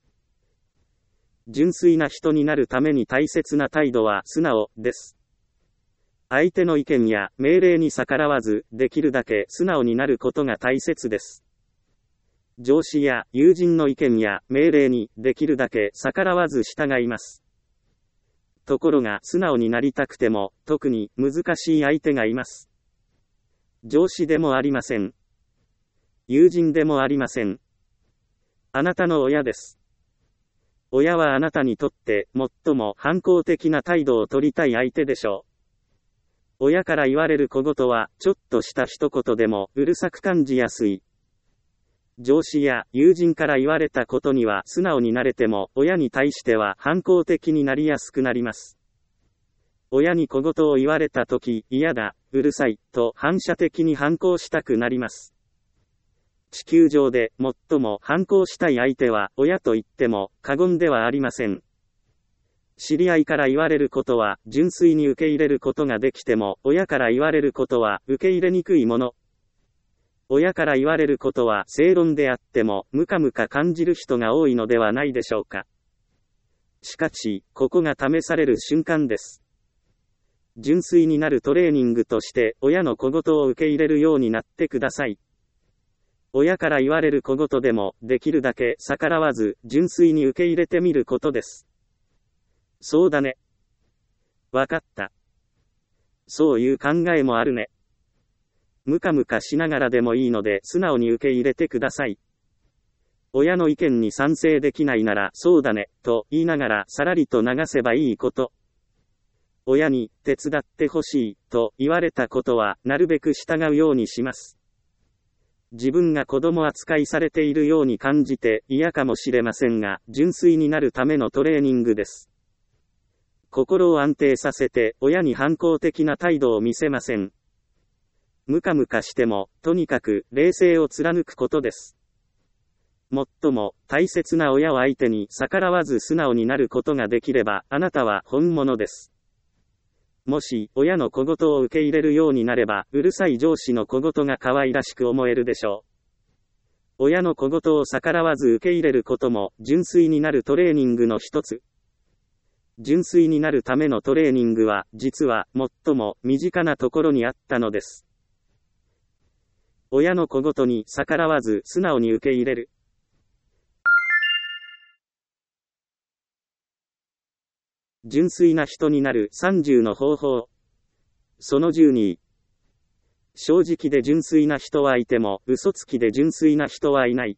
純粋な人になるために大切な態度は素直です。相手の意見や命令に逆らわず、できるだけ素直になることが大切です。上司や友人の意見や命令にできるだけ逆らわず従います。ところが素直になりたくても特に難しい相手がいます。上司でもありません。友人でもありません。あなたの親です。親はあなたにとって最も反抗的な態度を取りたい相手でしょう。親から言われる小言はちょっとした一言でもうるさく感じやすい。上司や友人から言われたことには素直になれても、親に対しては反抗的になりやすくなります。親に小言を言われたとき、嫌だ、うるさい、と反射的に反抗したくなります。地球上で最も反抗したい相手は親と言っても過言ではありません。知り合いから言われることは純粋に受け入れることができても、親から言われることは受け入れにくいもの。親から言われることは正論であってもムカムカ感じる人が多いのではないでしょうか。しかし、ここが試される瞬間です。純粋になるトレーニングとして親の小言を受け入れるようになってください。親から言われる小言でもできるだけ逆らわず純粋に受け入れてみることです。そうだね。わかった。そういう考えもあるね。ムカムカしながらでもいいので素直に受け入れてください。親の意見に賛成できないならそうだね、と言いながらさらりと流せばいいこと。親に手伝ってほしいと言われたことはなるべく従うようにします。自分が子供扱いされているように感じて嫌かもしれませんが、純粋になるためのトレーニングです。心を安定させて親に反抗的な態度を見せません。ムカムカしても、とにかく冷静を貫くことです。最も大切な親を相手に逆らわず素直になることができれば、あなたは本物です。もし、親の小言を受け入れるようになれば、うるさい上司の小言が可愛らしく思えるでしょう。親の小言を逆らわず受け入れることも、純粋になるトレーニングの一つ。純粋になるためのトレーニングは、実は、最も身近なところにあったのです。親の小言に逆らわず素直に受け入れる。 純粋な人になる30の方法。その12。正直で純粋な人はいても、嘘つきで純粋な人はいない。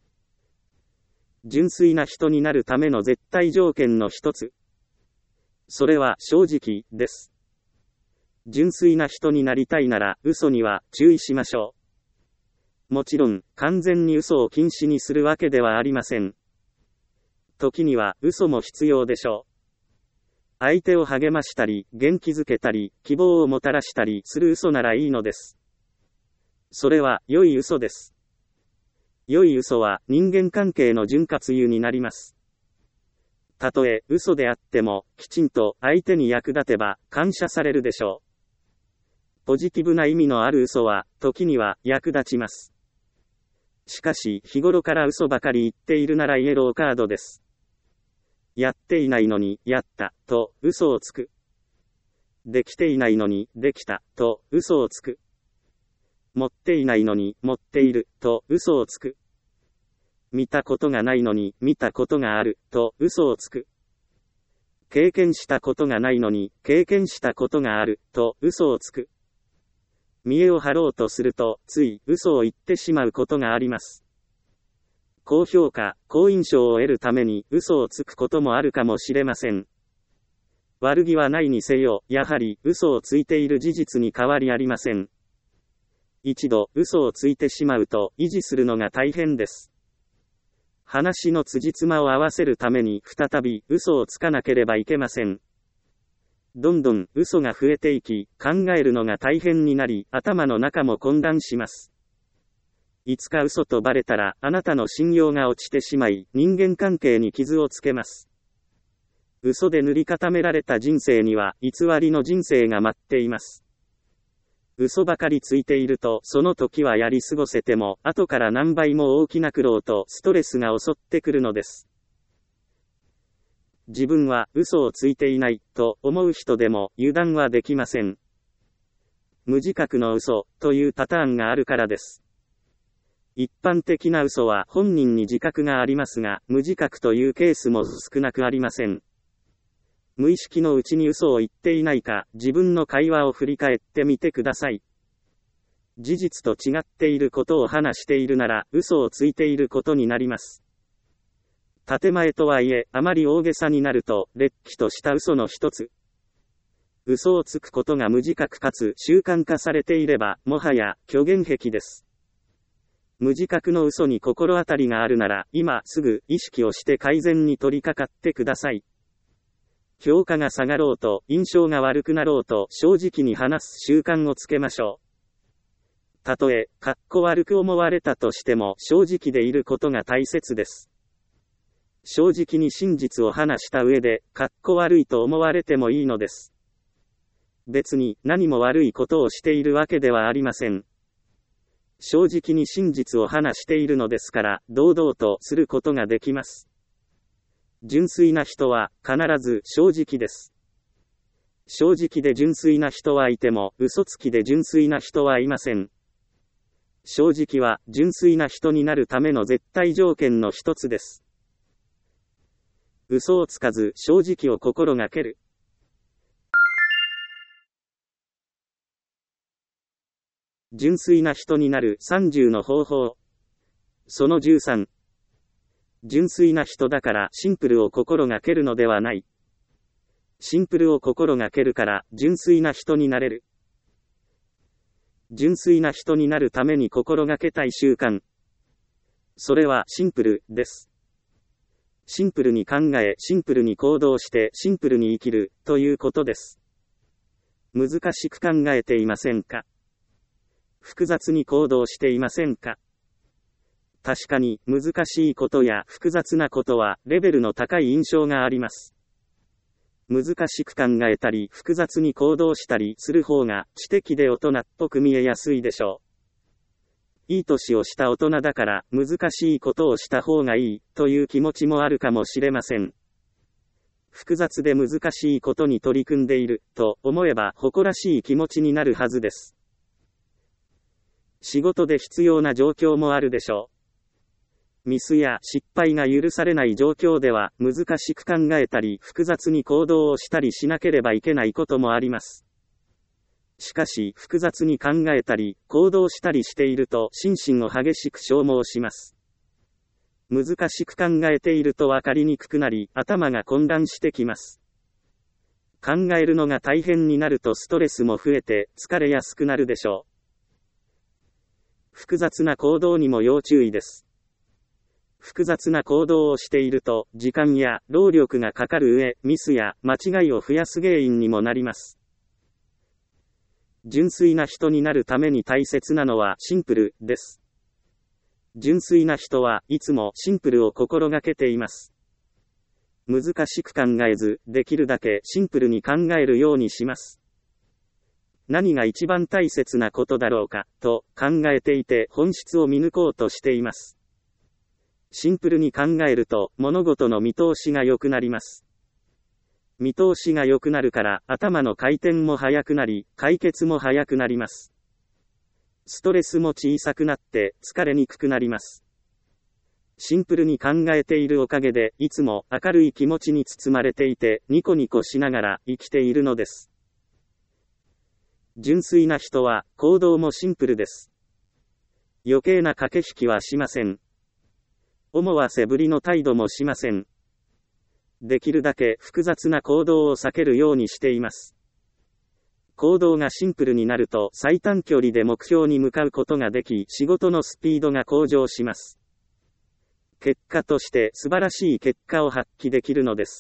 純粋な人になるための絶対条件の一つ。それは正直です。純粋な人になりたいなら、嘘には注意しましょう。もちろん、完全に嘘を禁止にするわけではありません。時には嘘も必要でしょう。相手を励ましたり、元気づけたり、希望をもたらしたりする嘘ならいいのです。それは良い嘘です。良い嘘は人間関係の潤滑油になります。たとえ嘘であっても、きちんと相手に役立てば感謝されるでしょう。ポジティブな意味のある嘘は、時には役立ちます。しかし、日頃から嘘ばかり言っているならイエローカードです。やっていないのに、やった、と嘘をつく。できていないのに、できた、と嘘をつく。持っていないのに、持っている、と嘘をつく。見たことがないのに、見たことがある、と嘘をつく。経験したことがないのに、経験したことがある、と嘘をつく。見栄を張ろうとすると、つい嘘を言ってしまうことがあります。高評価、好印象を得るために嘘をつくこともあるかもしれません。悪気はないにせよ、やはり嘘をついている事実に変わりありません。一度嘘をついてしまうと維持するのが大変です。話の辻褄を合わせるために再び嘘をつかなければいけません。どんどん嘘が増えていき、考えるのが大変になり、頭の中も混乱します。いつか嘘とバレたら、あなたの信用が落ちてしまい、人間関係に傷をつけます。嘘で塗り固められた人生には、偽りの人生が待っています。嘘ばかりついていると、その時はやり過ごせても、後から何倍も大きな苦労とストレスが襲ってくるのです。自分は嘘をついていない、と思う人でも油断はできません。無自覚の嘘、というパターンがあるからです。一般的な嘘は本人に自覚がありますが、無自覚というケースも少なくありません。無意識のうちに嘘を言っていないか、自分の会話を振り返ってみてください。事実と違っていることを話しているなら、嘘をついていることになります。建前とはいえ、あまり大げさになると、れっきとした嘘の一つ。嘘をつくことが無自覚かつ習慣化されていれば、もはや虚言癖です。無自覚の嘘に心当たりがあるなら、今すぐ意識をして改善に取り掛かってください。評価が下がろうと、印象が悪くなろうと、正直に話す習慣をつけましょう。たとえ、かっこ悪く思われたとしても、正直でいることが大切です。正直に真実を話した上で、かっこ悪いと思われてもいいのです。別に、何も悪いことをしているわけではありません。正直に真実を話しているのですから、堂々とすることができます。純粋な人は、必ず正直です。正直で純粋な人はいても、嘘つきで純粋な人はいません。正直は、純粋な人になるための絶対条件の一つです。嘘をつかず、正直を心がける。純粋な人になる30の方法。その13。純粋な人だからシンプルを心がけるのではない。シンプルを心がけるから純粋な人になれる。純粋な人になるために心がけたい習慣。それはシンプルです。シンプルに考え、シンプルに行動して、シンプルに生きる、ということです。難しく考えていませんか？複雑に行動していませんか？確かに、難しいことや複雑なことは、レベルの高い印象があります。難しく考えたり、複雑に行動したりする方が、知的で大人っぽく見えやすいでしょう。いい年をした大人だから、難しいことをした方がいい、という気持ちもあるかもしれません。複雑で難しいことに取り組んでいる、と思えば誇らしい気持ちになるはずです。仕事で必要な状況もあるでしょう。 ミスや失敗が許されない状況では難しく考えたり複雑に行動をしたりしなければいけないこともあります。しかし複雑に考えたり行動したりしていると心身を激しく消耗します。難しく考えていると分かりにくくなり頭が混乱してきます。考えるのが大変になるとストレスも増えて疲れやすくなるでしょう。複雑な行動にも要注意です。複雑な行動をしていると時間や労力がかかる上、ミスや間違いを増やす原因にもなります。純粋な人になるために大切なのはシンプルです。純粋な人はいつもシンプルを心がけています。難しく考えず、できるだけシンプルに考えるようにします。何が一番大切なことだろうか、と考えていて本質を見抜こうとしています。シンプルに考えると物事の見通しが良くなります。見通しが良くなるから頭の回転も速くなり、解決も速くなります。ストレスも小さくなって疲れにくくなります。シンプルに考えているおかげでいつも明るい気持ちに包まれていてニコニコしながら生きているのです。純粋な人は行動もシンプルです。余計な駆け引きはしません。思わせぶりの態度もしません。できるだけ複雑な行動を避けるようにしています。行動がシンプルになると最短距離で目標に向かうことができ、仕事のスピードが向上します。結果として素晴らしい結果を発揮できるのです。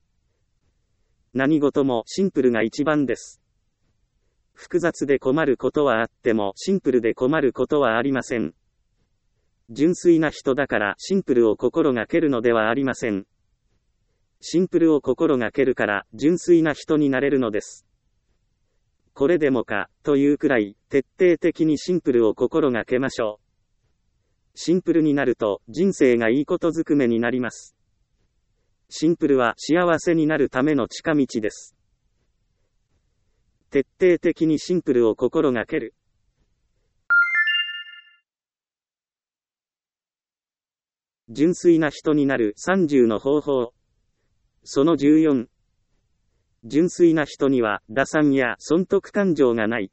何事もシンプルが一番です。複雑で困ることはあってもシンプルで困ることはありません。純粋な人だからシンプルを心がけるのではありません。シンプルを心がけるから純粋な人になれるのです。これでもかというくらい徹底的にシンプルを心がけましょう。シンプルになると人生がいいことずくめになります。シンプルは幸せになるための近道です。徹底的にシンプルを心がける。純粋な人になる30の方法。その14。純粋な人には打算や損得感情がない。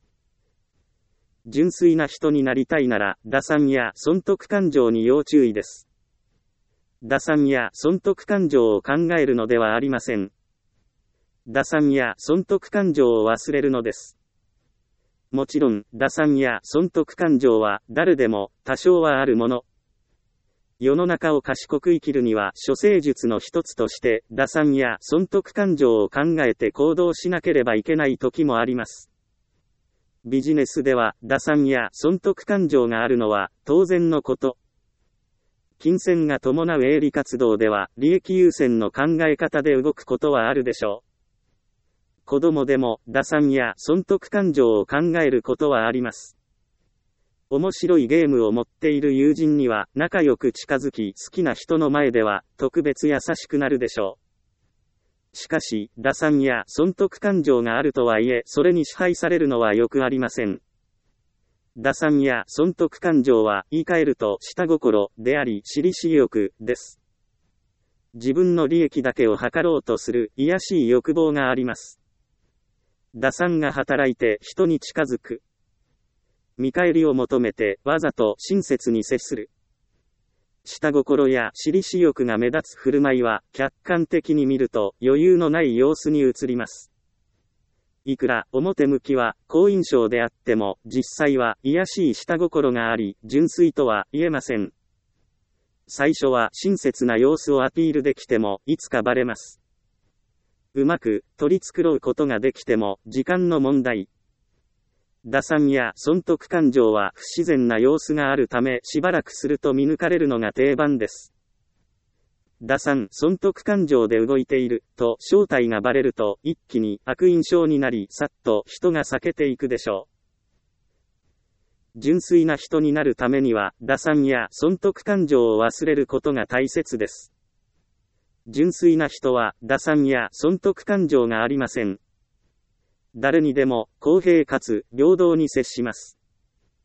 純粋な人になりたいなら打算や損得感情に要注意です。打算や損得感情を考えるのではありません。打算や損得感情を忘れるのです。もちろん打算や損得感情は誰でも多少はあるもの。世の中を賢く生きるには処世術の一つとして打算や損得感情を考えて行動しなければいけない時もあります。ビジネスでは打算や損得感情があるのは当然のこと。金銭が伴う営利活動では利益優先の考え方で動くことはあるでしょう。子供でも打算や損得感情を考えることはあります。面白いゲームを持っている友人には仲良く近づき、好きな人の前では特別優しくなるでしょう。しかし、打算や損得感情があるとはいえ、それに支配されるのはよくありません。打算や損得感情は言い換えると下心であり、私利私欲です。自分の利益だけを図ろうとする卑しい欲望があります。打算が働いて人に近づく。見返りを求めてわざと親切に接する。下心や私利私欲が目立つ振る舞いは客観的に見ると余裕のない様子に映ります。いくら表向きは好印象であっても実際は卑しい下心があり純粋とは言えません。最初は親切な様子をアピールできてもいつかバレます。うまく取り繕うことができても時間の問題。打算や損得感情は不自然な様子があるためしばらくすると見抜かれるのが定番です。打算、損得感情で動いていると正体がバレると一気に悪印象になりさっと人が避けていくでしょう。純粋な人になるためには打算や損得感情を忘れることが大切です。純粋な人は打算や損得感情がありません。誰にでも公平かつ平等に接します。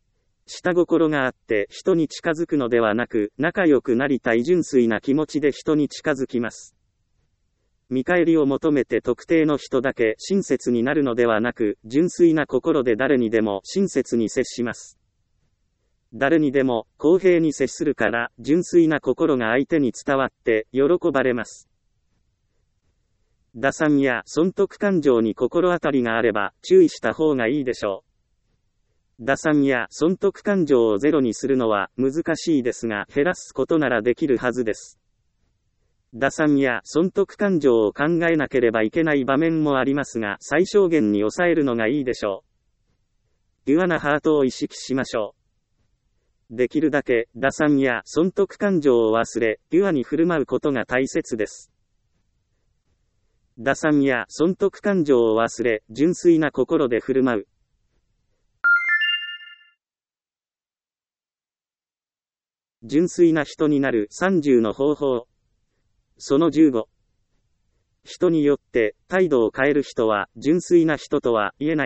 下心があって人に近づくのではなく、仲良くなりたい純粋な気持ちで人に近づきます。見返りを求めて特定の人だけ親切になるのではなく、純粋な心で誰にでも親切に接します。誰にでも公平に接するから、純粋な心が相手に伝わって喜ばれます。打算や損得感情に心当たりがあれば注意した方がいいでしょう。打算や損得感情をゼロにするのは難しいですが、減らすことならできるはずです。打算や損得感情を考えなければいけない場面もありますが、最小限に抑えるのがいいでしょう。ピュアなハートを意識しましょう。できるだけ打算や損得感情を忘れ、ピュアに振る舞うことが大切です。打算や損得感情を忘れ、純粋な心で振る舞う。純粋な人になる30の方法。その15。人によって態度を変える人は純粋な人とは言えない。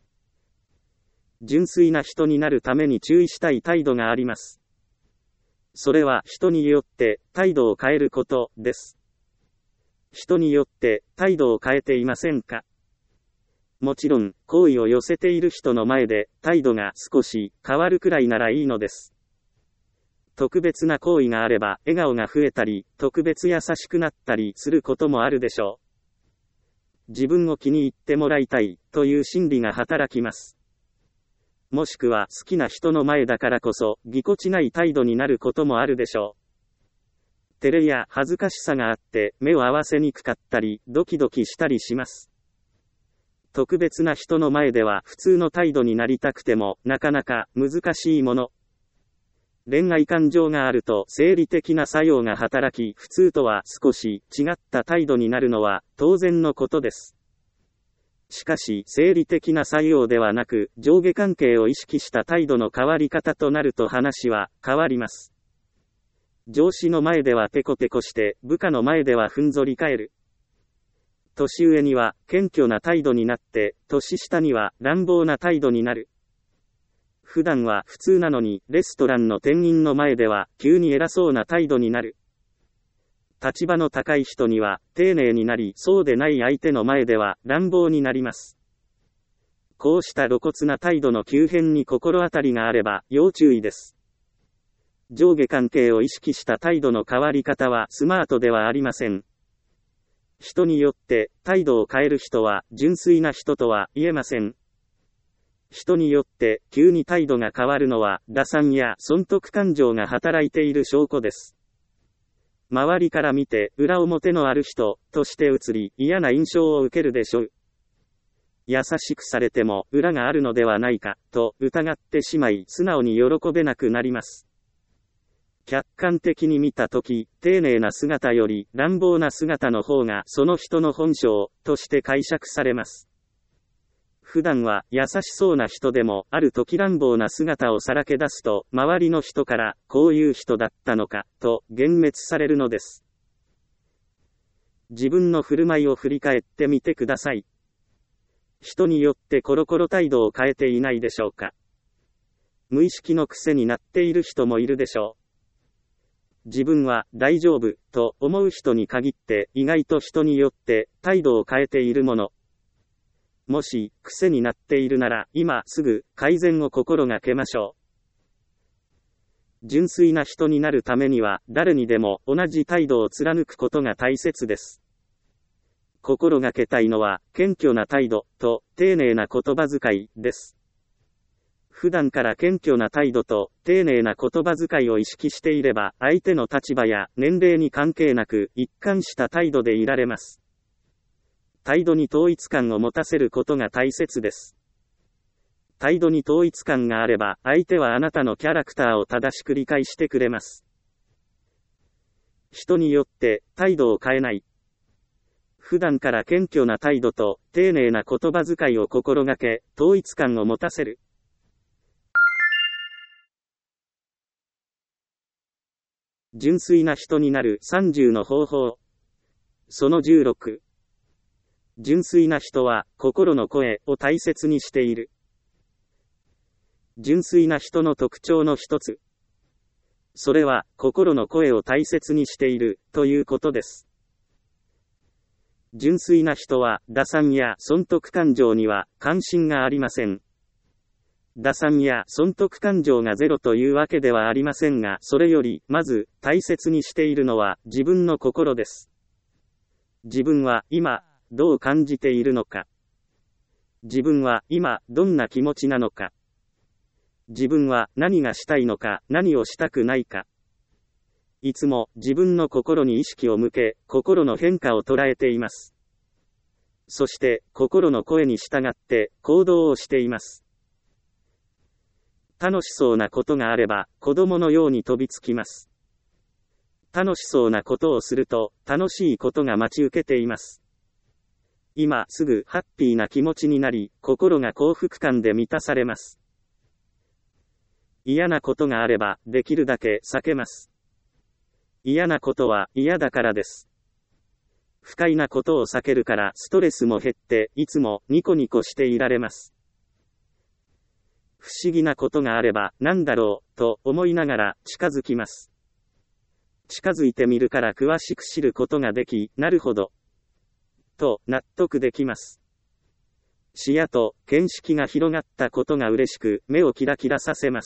純粋な人になるために注意したい態度があります。それは人によって態度を変えることです。人によって態度を変えていませんか？もちろん、好意を寄せている人の前で態度が少し変わるくらいならいいのです。特別な好意があれば笑顔が増えたり、特別優しくなったりすることもあるでしょう。自分を気に入ってもらいたいという心理が働きます。もしくは好きな人の前だからこそぎこちない態度になることもあるでしょう。照れや恥ずかしさがあって目を合わせにくかったりドキドキしたりします。特別な人の前では普通の態度になりたくてもなかなか難しいもの。恋愛感情があると生理的な作用が働き、普通とは少し違った態度になるのは当然のことです。しかし、生理的な作用ではなく、上下関係を意識した態度の変わり方となると話は変わります。上司の前ではテコテコして、部下の前ではふんぞり返る。年上には謙虚な態度になって、年下には乱暴な態度になる。普段は普通なのに、レストランの店員の前では急に偉そうな態度になる。立場の高い人には丁寧になり、そうでない相手の前では乱暴になります。こうした露骨な態度の急変に心当たりがあれば要注意です。上下関係を意識した態度の変わり方はスマートではありません。人によって態度を変える人は純粋な人とは言えません。人によって急に態度が変わるのは打算や損得感情が働いている証拠です。周りから見て裏表のある人として映り嫌な印象を受けるでしょう。優しくされても裏があるのではないかと疑ってしまい素直に喜べなくなります。客観的に見たとき、丁寧な姿より乱暴な姿の方がその人の本性として解釈されます。普段は優しそうな人でもある時乱暴な姿をさらけ出すと周りの人からこういう人だったのかと幻滅されるのです。自分の振る舞いを振り返ってみてください。人によってコロコロ態度を変えていないでしょうか。無意識の癖になっている人もいるでしょう。自分は大丈夫と思う人に限って意外と人によって態度を変えているもの。もし癖になっているなら今すぐ改善を心がけましょう。純粋な人になるためには誰にでも同じ態度を貫くことが大切です。心がけたいのは謙虚な態度と丁寧な言葉遣いです。普段から謙虚な態度と丁寧な言葉遣いを意識していれば相手の立場や年齢に関係なく一貫した態度でいられます。態度に統一感を持たせることが大切です。態度に統一感があれば、相手はあなたのキャラクターを正しく理解してくれます。人によって態度を変えない。普段から謙虚な態度と丁寧な言葉遣いを心がけ、統一感を持たせる。純粋な人になる30の方法。その16。純粋な人は心の声を大切にしている。 純粋な人の特徴の一つ。それは、心の声を大切にしている、ということです。純粋な人は、打算や損得感情には、関心がありません。打算や損得感情がゼロというわけではありませんが、それより、まず、大切にしているのは、自分の心です。自分は、今、どう感じているのか。自分は、今、どんな気持ちなのか。自分は、何がしたいのか、何をしたくないか。いつも、自分の心に意識を向け、心の変化を捉えています。そして、心の声に従って、行動をしています。楽しそうなことがあれば、子供のように飛びつきます。楽しそうなことをすると、楽しいことが待ち受けています。今すぐハッピーな気持ちになり、心が幸福感で満たされます。嫌なことがあれば、できるだけ避けます。嫌なことは嫌だからです。不快なことを避けるからストレスも減って、いつもニコニコしていられます。不思議なことがあれば、なんだろう、と思いながら近づきます。近づいてみるから詳しく知ることができ、なるほど。と納得できます。視野と見識が広がったことが嬉しく、目をキラキラさせます。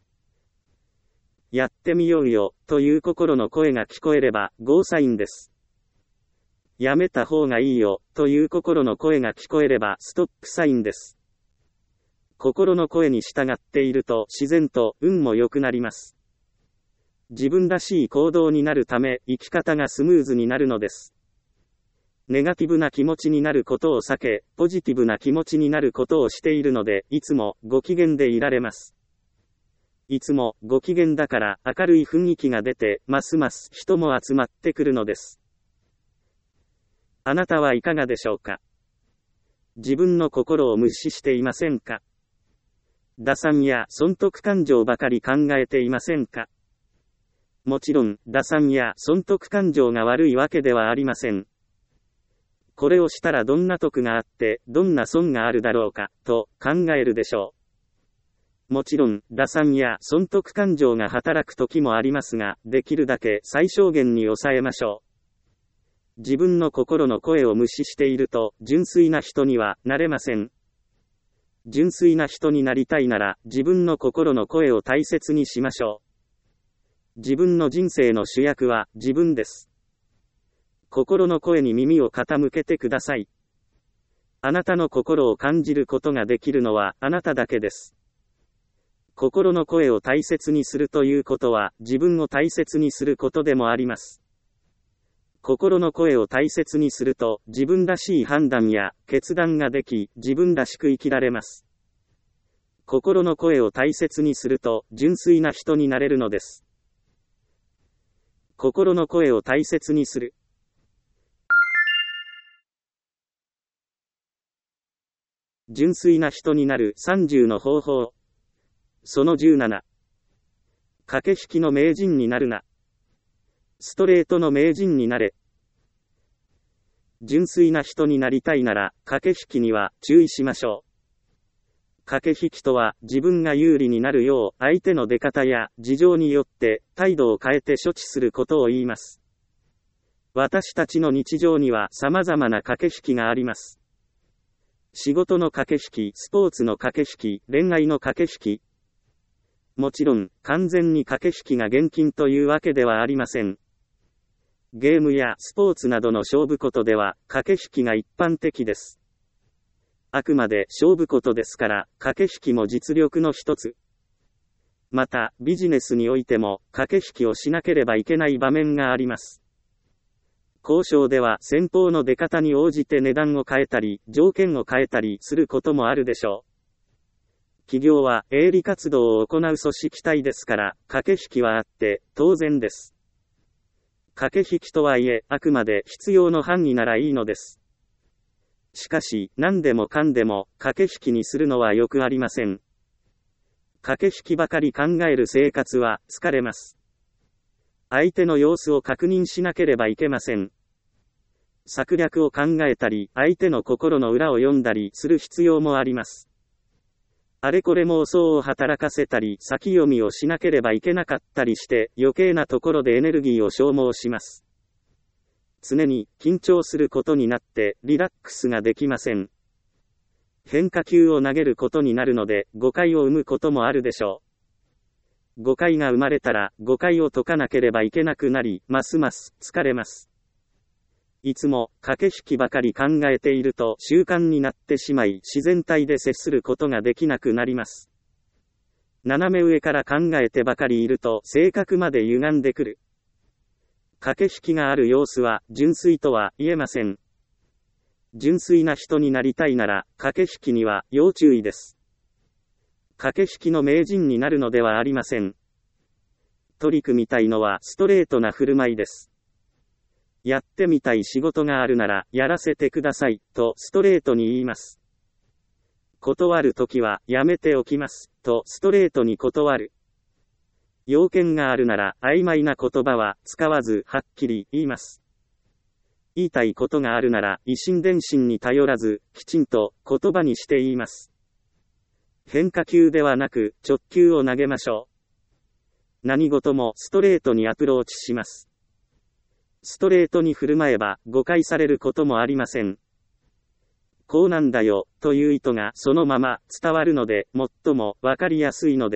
やってみようよ、という心の声が聞こえれば、ゴーサインです。やめた方がいいよ、という心の声が聞こえれば、ストップサインです。心の声に従っていると自然と運も良くなります。自分らしい行動になるため生き方がスムーズになるのです。ネガティブな気持ちになることを避け、ポジティブな気持ちになることをしているので、いつもご機嫌でいられます。いつもご機嫌だから明るい雰囲気が出て、ますます人も集まってくるのです。あなたはいかがでしょうか。自分の心を無視していませんか。打算や損得感情ばかり考えていませんか。もちろん、打算や損得感情が悪いわけではありません。これをしたらどんな得があって、どんな損があるだろうか、と考えるでしょう。もちろん、打算や損得感情が働く時もありますが、できるだけ最小限に抑えましょう。自分の心の声を無視していると、純粋な人にはなれません。純粋な人になりたいなら、自分の心の声を大切にしましょう。自分の人生の主役は自分です。心の声に耳を傾けてください。あなたの心を感じることができるのはあなただけです。心の声を大切にするということは、自分を大切にすることでもあります。心の声を大切にすると、自分らしい判断や決断ができ、自分らしく生きられます。心の声を大切にすると、純粋な人になれるのです。心の声を大切にする。純粋な人になる30の方法。その17。駆け引きの名人になるな。ストレートの名人になれ。純粋な人になりたいなら、駆け引きには注意しましょう。駆け引きとは、自分が有利になるよう、相手の出方や事情によって態度を変えて処置することを言います。私たちの日常には様々な駆け引きがあります。仕事の駆け引き、スポーツの駆け引き、恋愛の駆け引き。もちろん、完全に駆け引きが厳禁というわけではありません。ゲームやスポーツなどの勝負事では、駆け引きが一般的です。あくまで勝負事ですから、駆け引きも実力の一つ。また、ビジネスにおいても、駆け引きをしなければいけない場面があります。交渉では先方の出方に応じて値段を変えたり、条件を変えたりすることもあるでしょう。企業は営利活動を行う組織体ですから、駆け引きはあって当然です。駆け引きとはいえ、あくまで必要の範囲ならいいのです。しかし、何でもかんでも駆け引きにするのはよくありません。駆け引きばかり考える生活は疲れます。相手の様子を確認しなければいけません。策略を考えたり、相手の心の裏を読んだりする必要もあります。 あれこれ妄想を働かせたり、先読みをしなければいけなかったりして、余計なところでエネルギーを消耗します。常に緊張することになって、リラックスができません。変化球を投げることになるので、誤解を生むこともあるでしょう。誤解が生まれたら、誤解を解かなければいけなくなり、ますます疲れます。いつも駆け引きばかり考えていると習慣になってしまい、自然体で接することができなくなります。斜め上から考えてばかりいると性格まで歪んでくる。駆け引きがある様子は純粋とは言えません。純粋な人になりたいなら、駆け引きには要注意です。駆け引きの名人になるのではありません。取り組みたいのはストレートな振る舞いです。やってみたい仕事があるなら、やらせてください、とストレートに言います。断るときは、やめておきます、とストレートに断る。要件があるなら、曖昧な言葉は使わず、はっきり言います。言いたいことがあるなら、以心伝心に頼らず、きちんと言葉にして言います。変化球ではなく、直球を投げましょう。何事もストレートにアプローチします。ストレートに振る舞えば、誤解されることもありません。こうなんだよ、という意図がそのまま伝わるので、最もわかりやすいのです。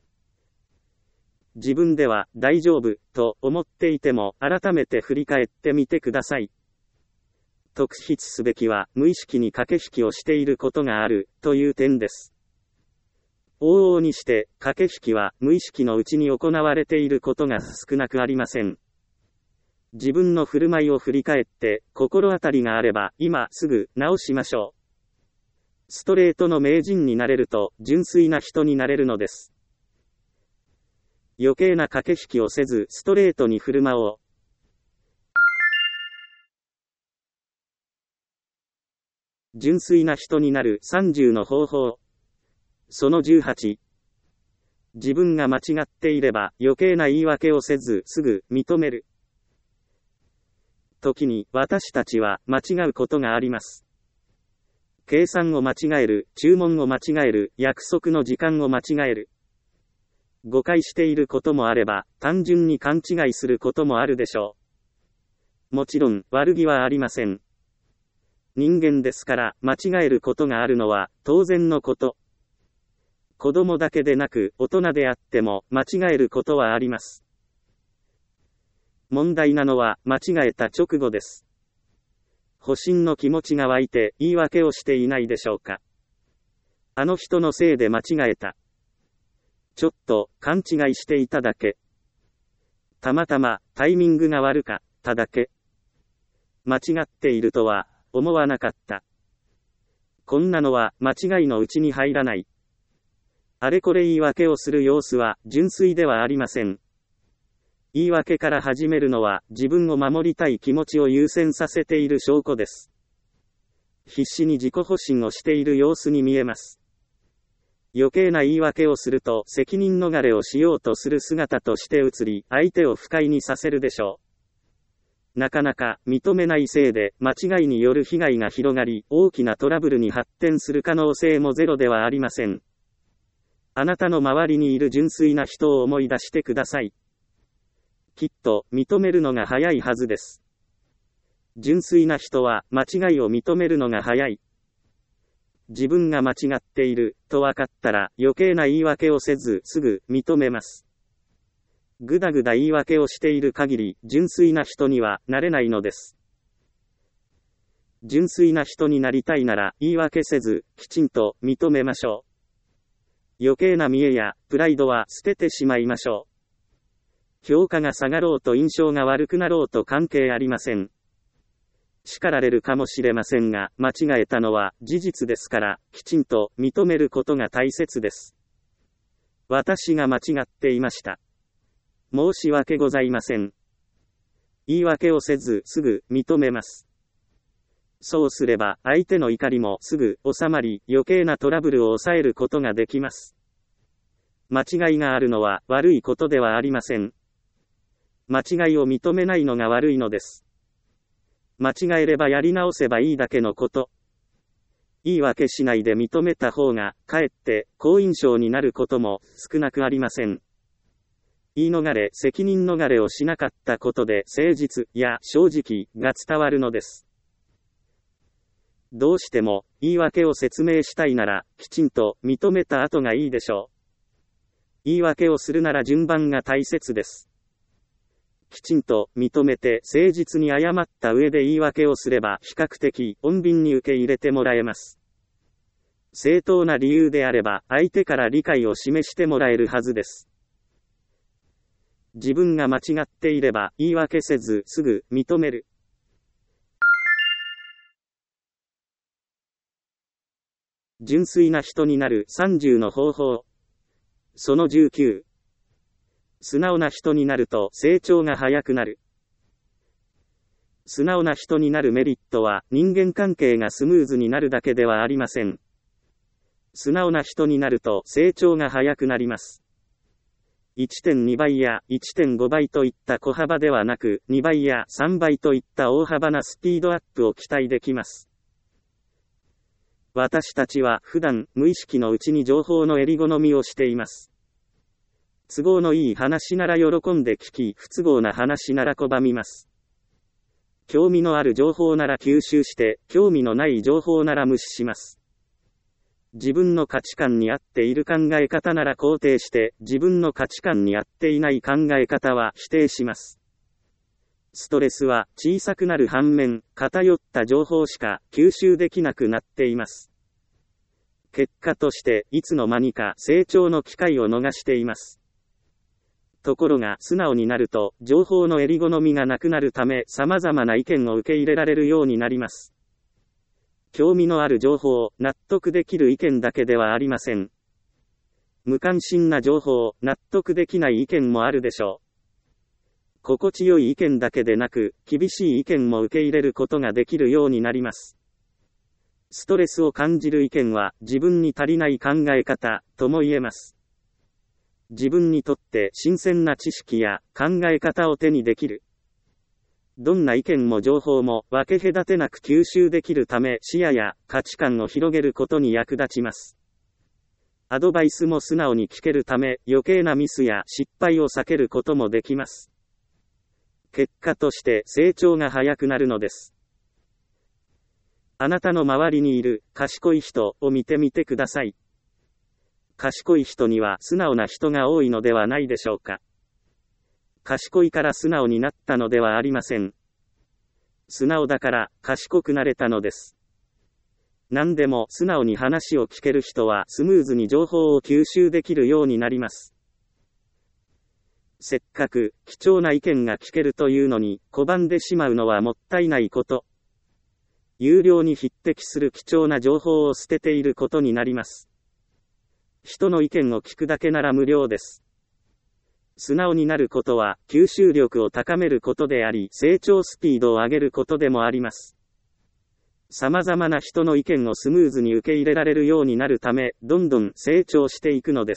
自分では大丈夫と思っていても改めて振り返ってみてください。特筆すべきは無意識に駆け引きをしていることがあるという点です。往々にして駆け引きは無意識のうちに行われていることが少なくありません。自分の振る舞いを振り返って心当たりがあれば今すぐ直しましょう。ストレートの名人になれると純粋な人になれるのです。余計な駆け引きをせずストレートに振る舞おう。純粋な人になる30の方法。その18。自分が間違っていれば余計な言い訳をせずすぐ認める。時に私たちは間違うことがあります。計算を間違える、注文を間違える、約束の時間を間違える。誤解していることもあれば、単純に勘違いすることもあるでしょう。もちろん、悪気はありません。人間ですから、間違えることがあるのは、当然のこと。子供だけでなく、大人であっても、間違えることはあります。問題なのは、間違えた直後です。保身の気持ちが湧いて、言い訳をしていないでしょうか。あの人のせいで間違えた。ちょっと勘違いしていただけ。たまたまタイミングが悪かっただけ。間違っているとは思わなかった。こんなのは間違いのうちに入らない。あれこれ言い訳をする様子は純粋ではありません。言い訳から始めるのは自分を守りたい気持ちを優先させている証拠です。必死に自己保身をしている様子に見えます。余計な言い訳をすると責任逃れをしようとする姿として映り、相手を不快にさせるでしょう。なかなか認めないせいで間違いによる被害が広がり、大きなトラブルに発展する可能性もゼロではありません。あなたの周りにいる純粋な人を思い出してください。きっと認めるのが早いはずです。純粋な人は間違いを認めるのが早い。自分が間違っていると分かったら余計な言い訳をせずすぐ認めます。ぐだぐだ言い訳をしている限り純粋な人にはなれないのです。純粋な人になりたいなら言い訳せずきちんと認めましょう。余計な見栄やプライドは捨ててしまいましょう。評価が下がろうと印象が悪くなろうと関係ありません。叱られるかもしれませんが、間違えたのは事実ですから、きちんと認めることが大切です。私が間違っていました。申し訳ございません。言い訳をせずすぐ認めます。そうすれば相手の怒りもすぐ収まり、余計なトラブルを抑えることができます。間違いがあるのは悪いことではありません。間違いを認めないのが悪いのです。間違えればやり直せばいいだけのこと。 言い訳しないで認めた方が、かえって好印象になることも少なくありません。言い逃れ、責任逃れをしなかったことで誠実や正直が伝わるのです。どうしても言い訳を説明したいなら、きちんと認めた後がいいでしょう。言い訳をするなら順番が大切です。きちんと認めて誠実に謝った上で言い訳をすれば比較的穏便に受け入れてもらえます。正当な理由であれば相手から理解を示してもらえるはずです。自分が間違っていれば言い訳せずすぐ認める。純粋な人になる30の方法。その19。素直な人になると成長が早くなる。素直な人になるメリットは人間関係がスムーズになるだけではありません。素直な人になると成長が早くなります。1.2 倍や 1.5 倍といった小幅ではなく、2倍や3倍といった大幅なスピードアップを期待できます。私たちは普段無意識のうちに情報の襟好みをしています。都合のいい話なら喜んで聞き、不都合な話なら拒みます。興味のある情報なら吸収して、興味のない情報なら無視します。自分の価値観に合っている考え方なら肯定して、自分の価値観に合っていない考え方は否定します。ストレスは小さくなる反面、偏った情報しか吸収できなくなっています。結果として、いつの間にか成長の機会を逃しています。ところが素直になると、情報の襟好みがなくなるため、様々な意見を受け入れられるようになります。興味のある情報、納得できる意見だけではありません。無関心な情報、納得できない意見もあるでしょう。心地よい意見だけでなく、厳しい意見も受け入れることができるようになります。ストレスを感じる意見は、自分に足りない考え方、とも言えます。自分にとって新鮮な知識や考え方を手にできる。どんな意見も情報も分け隔てなく吸収できるため、視野や価値観を広げることに役立ちます。アドバイスも素直に聞けるため、余計なミスや失敗を避けることもできます。結果として成長が早くなるのです。あなたの周りにいる賢い人を見てみてください。賢い人には素直な人が多いのではないでしょうか。賢いから素直になったのではありません。素直だから賢くなれたのです。何でも素直に話を聞ける人はスムーズに情報を吸収できるようになります。せっかく貴重な意見が聞けるというのに拒んでしまうのはもったいないこと。有料に匹敵する貴重な情報を捨てていることになります。人の意見を聞くだけなら無料です。素直になることは吸収力を高めることであり、成長スピードを上げることでもあります。様々な人の意見をスムーズに受け入れられるようになるため、どんどん成長していくのです。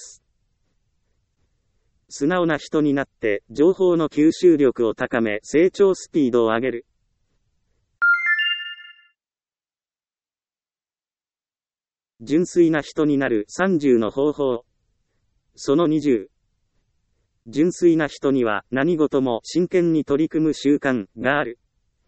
素直な人になって、情報の吸収力を高め、成長スピードを上げる。純粋な人になる30の方法。その20。純粋な人には何事も真剣に取り組む習慣がある。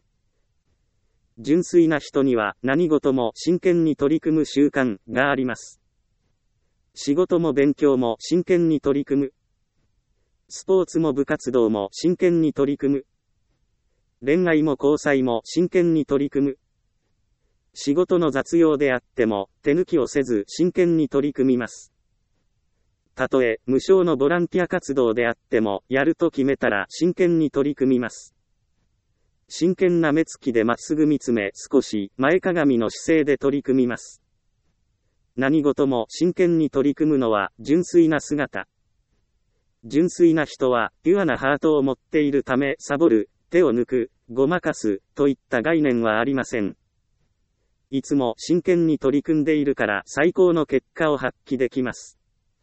純粋な人には何事も真剣に取り組む習慣があります。仕事も勉強も真剣に取り組む。スポーツも部活動も真剣に取り組む。恋愛も交際も真剣に取り組む。仕事の雑用であっても手抜きをせず真剣に取り組みます。たとえ無償のボランティア活動であってもやると決めたら真剣に取り組みます。真剣な目つきでまっすぐ見つめ少し前かがみの姿勢で取り組みます。何事も真剣に取り組むのは純粋な姿。純粋な人はピュアなハートを持っているためサボる、手を抜く、ごまかすといった概念はありません。いつも真剣に取り組んでいるから最高の結果を発揮できます。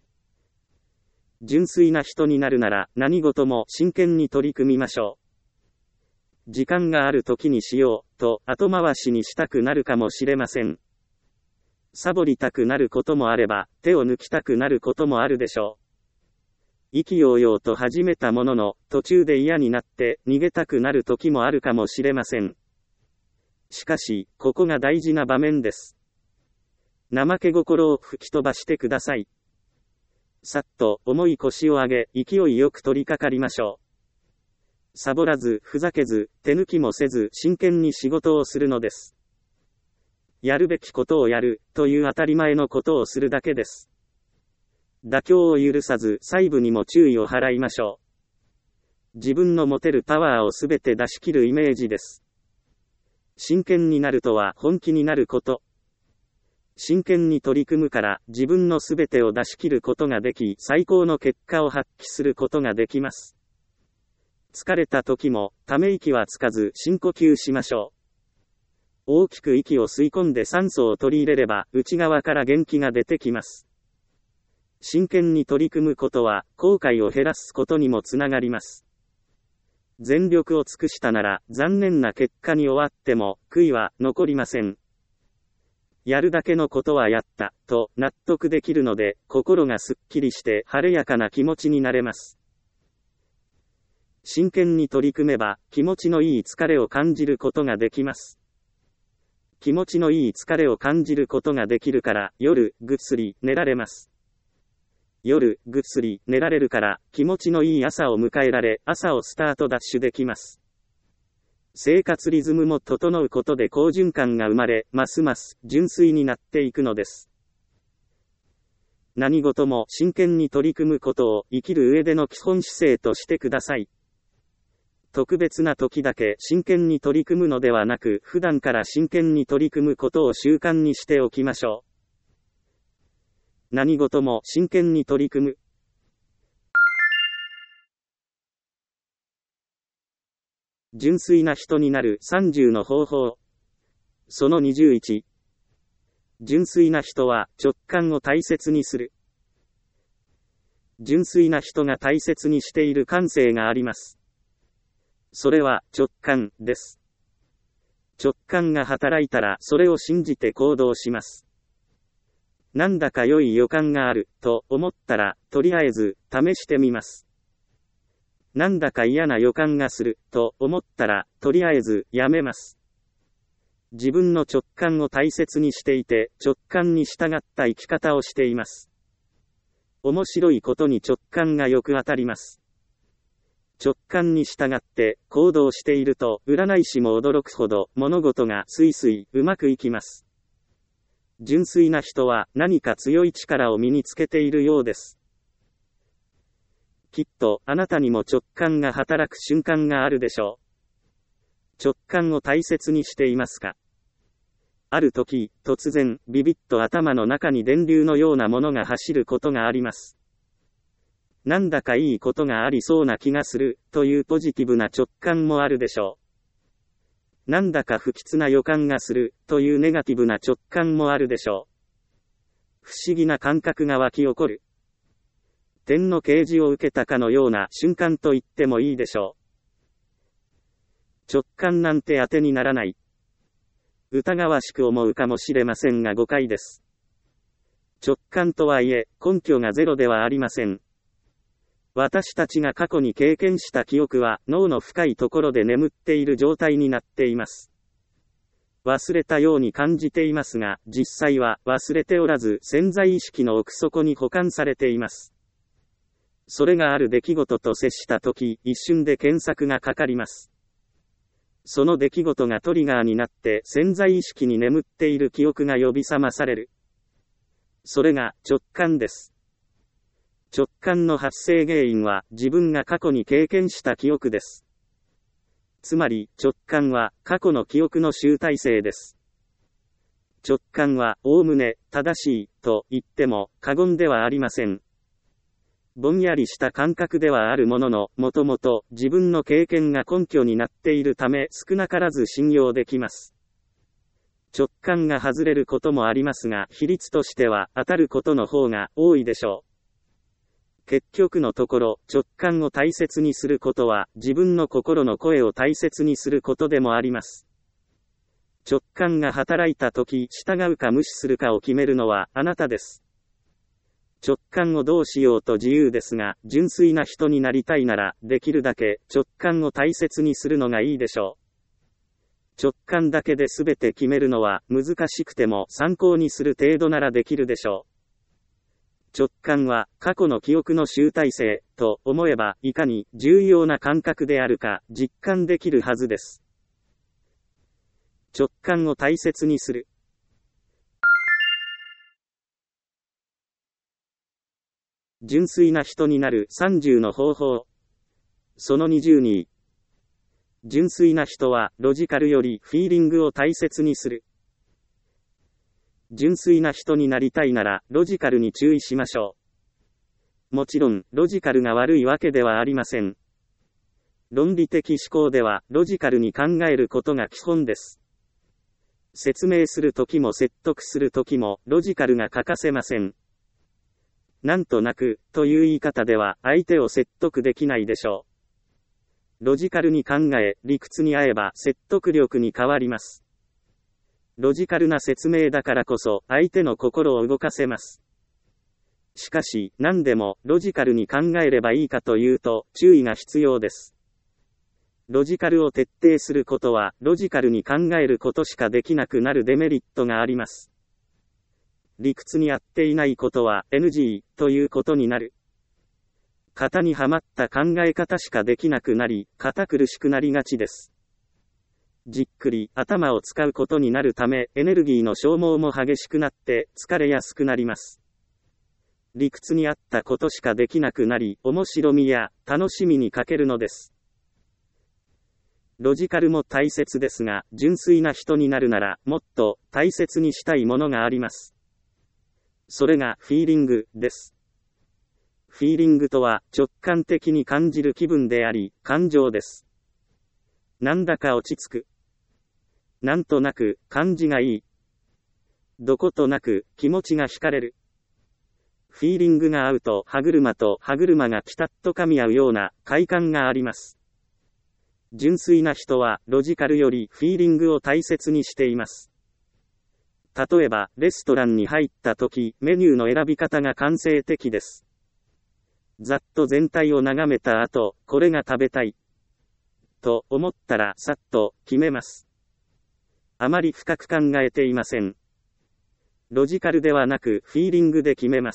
純粋な人になるなら何事も真剣に取り組みましょう。時間がある時にしようと後回しにしたくなるかもしれません。 サボりたくなることもあれば、手を抜きたくなることもあるでしょう。意気揚々と始めたものの、途中で嫌になって逃げたくなる時もあるかもしれません。しかし、ここが大事な場面です。怠け心を吹き飛ばしてください。さっと重い腰を上げ、勢いよく取り掛かりましょう。サボらず、ふざけず、手抜きもせず、真剣に仕事をするのです。やるべきことをやる、という当たり前のことをするだけです。妥協を許さず、細部にも注意を払いましょう。自分の持てるパワーをすべて出し切るイメージです。真剣になるとは本気になること。真剣に取り組むから自分のすべてを出し切ることができ、最高の結果を発揮することができます。疲れた時も、ため息はつかず深呼吸しましょう。大きく息を吸い込んで酸素を取り入れれば、内側から元気が出てきます。真剣に取り組むことは、後悔を減らすことにもつながります。全力を尽くしたなら、残念な結果に終わっても、悔いは残りません。やるだけのことはやった、と納得できるので、心がすっきりして晴れやかな気持ちになれます。真剣に取り組めば、気持ちのいい疲れを感じることができます。気持ちのいい疲れを感じることができるから、夜、ぐっすり寝られます。夜、ぐっすり寝られるから、気持ちのいい朝を迎えられ、朝をスタートダッシュできます。生活リズムも整うことで好循環が生まれ、ますます純粋になっていくのです。何事も真剣に取り組むことを生きる上での基本姿勢としてください。特別な時だけ真剣に取り組むのではなく、普段から真剣に取り組むことを習慣にしておきましょう。何事も真剣に取り組む。純粋な人になる30の方法。その21。純粋な人は直感を大切にする。純粋な人が大切にしている感性があります。それは直感です。直感が働いたらそれを信じて行動します。なんだか良い予感があると思ったら、とりあえず試してみます。なんだか嫌な予感がすると思ったら、とりあえずやめます。自分の直感を大切にしていて、直感に従った生き方をしています。面白いことに直感がよく当たります。直感に従って行動していると、占い師も驚くほど物事がスイスイうまくいきます。純粋な人は何か強い力を身につけているようです。きっとあなたにも直感が働く瞬間があるでしょう。直感を大切にしていますか？ある時、突然、ビビッと頭の中に電流のようなものが走ることがあります。なんだかいいことがありそうな気がする、というポジティブな直感もあるでしょう。なんだか不吉な予感がする、というネガティブな直感もあるでしょう。不思議な感覚が湧き起こる。天の啓示を受けたかのような瞬間と言ってもいいでしょう。直感なんて当てにならない。疑わしく思うかもしれませんが誤解です。直感とはいえ、根拠がゼロではありません。私たちが過去に経験した記憶は脳の深いところで眠っている状態になっています。忘れたように感じていますが、実際は忘れておらず潜在意識の奥底に保管されています。それがある出来事と接したとき、一瞬で検索がかかります。その出来事がトリガーになって潜在意識に眠っている記憶が呼び覚まされる。それが直感です。直感の発生原因は自分が過去に経験した記憶です。つまり直感は過去の記憶の集大成です。直感はおおむね正しいと言っても過言ではありません。ぼんやりした感覚ではあるものの、もともと自分の経験が根拠になっているため少なからず信用できます。直感が外れることもありますが、比率としては当たることの方が多いでしょう。結局のところ、直感を大切にすることは自分の心の声を大切にすることでもあります。 直感が働いたとき、従うか無視するかを決めるのはあなたです。直感をどうしようと自由ですが、純粋な人になりたいなら、できるだけ直感を大切にするのがいいでしょう。直感だけで全て決めるのは難しくても参考にする程度ならできるでしょう。直感は過去の記憶の集大成と思えばいかに重要な感覚であるか実感できるはずです。直感を大切にする。純粋な人になる30の方法。その22。純粋な人はロジカルよりフィーリングを大切にする。純粋な人になりたいならロジカルに注意しましょう。もちろんロジカルが悪いわけではありません。論理的思考ではロジカルに考えることが基本です。説明するときも説得するときもロジカルが欠かせません。なんとなくという言い方では相手を説得できないでしょう。ロジカルに考え、理屈に合えば説得力に変わります。ロジカルな説明だからこそ相手の心を動かせます。しかし、何でもロジカルに考えればいいかというと注意が必要です。ロジカルを徹底することはロジカルに考えることしかできなくなるデメリットがあります。理屈に合っていないことは NG ということになる。型にはまった考え方しかできなくなり、堅苦しくなりがちです。じっくり頭を使うことになるため、エネルギーの消耗も激しくなって疲れやすくなります。理屈に合ったことしかできなくなり、面白みや楽しみに欠けるのです。ロジカルも大切ですが、純粋な人になるなら、もっと大切にしたいものがあります。それがフィーリングです。フィーリングとは直感的に感じる気分であり、感情です。なんだか落ち着く。なんとなく感じがいい。どことなく気持ちが惹かれる。フィーリングが合うと歯車と歯車がピタッと噛み合うような快感があります。純粋な人はロジカルよりフィーリングを大切にしています。例えば、レストランに入った時、メニューの選び方が感性的です。ざっと全体を眺めた後、これが食べたい。と思ったらさっと決めます。あまり深く考えていません。ロジカルではなくフィーリングで決めます。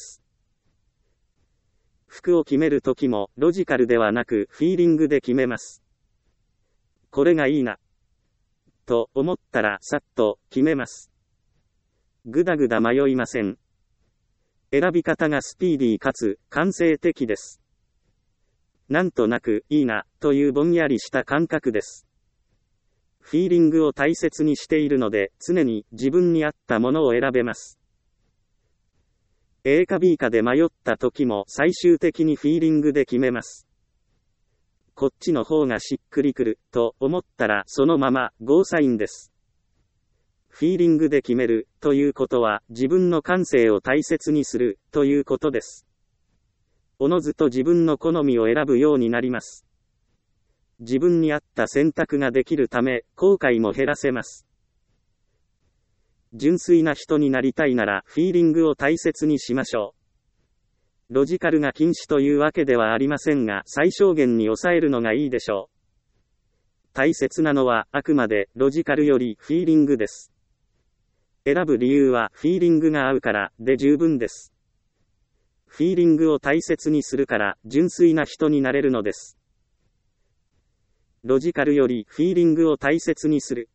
服を決めるときもロジカルではなくフィーリングで決めます。これがいいな。と思ったらさっと決めます。ぐだぐだ迷いません。選び方がスピーディーかつ感性的です。なんとなくいいなというぼんやりした感覚です。フィーリングを大切にしているので常に自分に合ったものを選べます。A か B かで迷った時も最終的にフィーリングで決めます。こっちの方がしっくりくると思ったらそのままゴーサインです。フィーリングで決めるということは自分の感性を大切にするということです。おのずと自分の好みを選ぶようになります。自分に合った選択ができるため後悔も減らせます。純粋な人になりたいならフィーリングを大切にしましょう。ロジカルが禁止というわけではありませんが最小限に抑えるのがいいでしょう。大切なのはあくまでロジカルよりフィーリングです。選ぶ理由はフィーリングが合うからで十分です。フィーリングを大切にするから純粋な人になれるのです。ロジカルよりフィーリングを大切にする。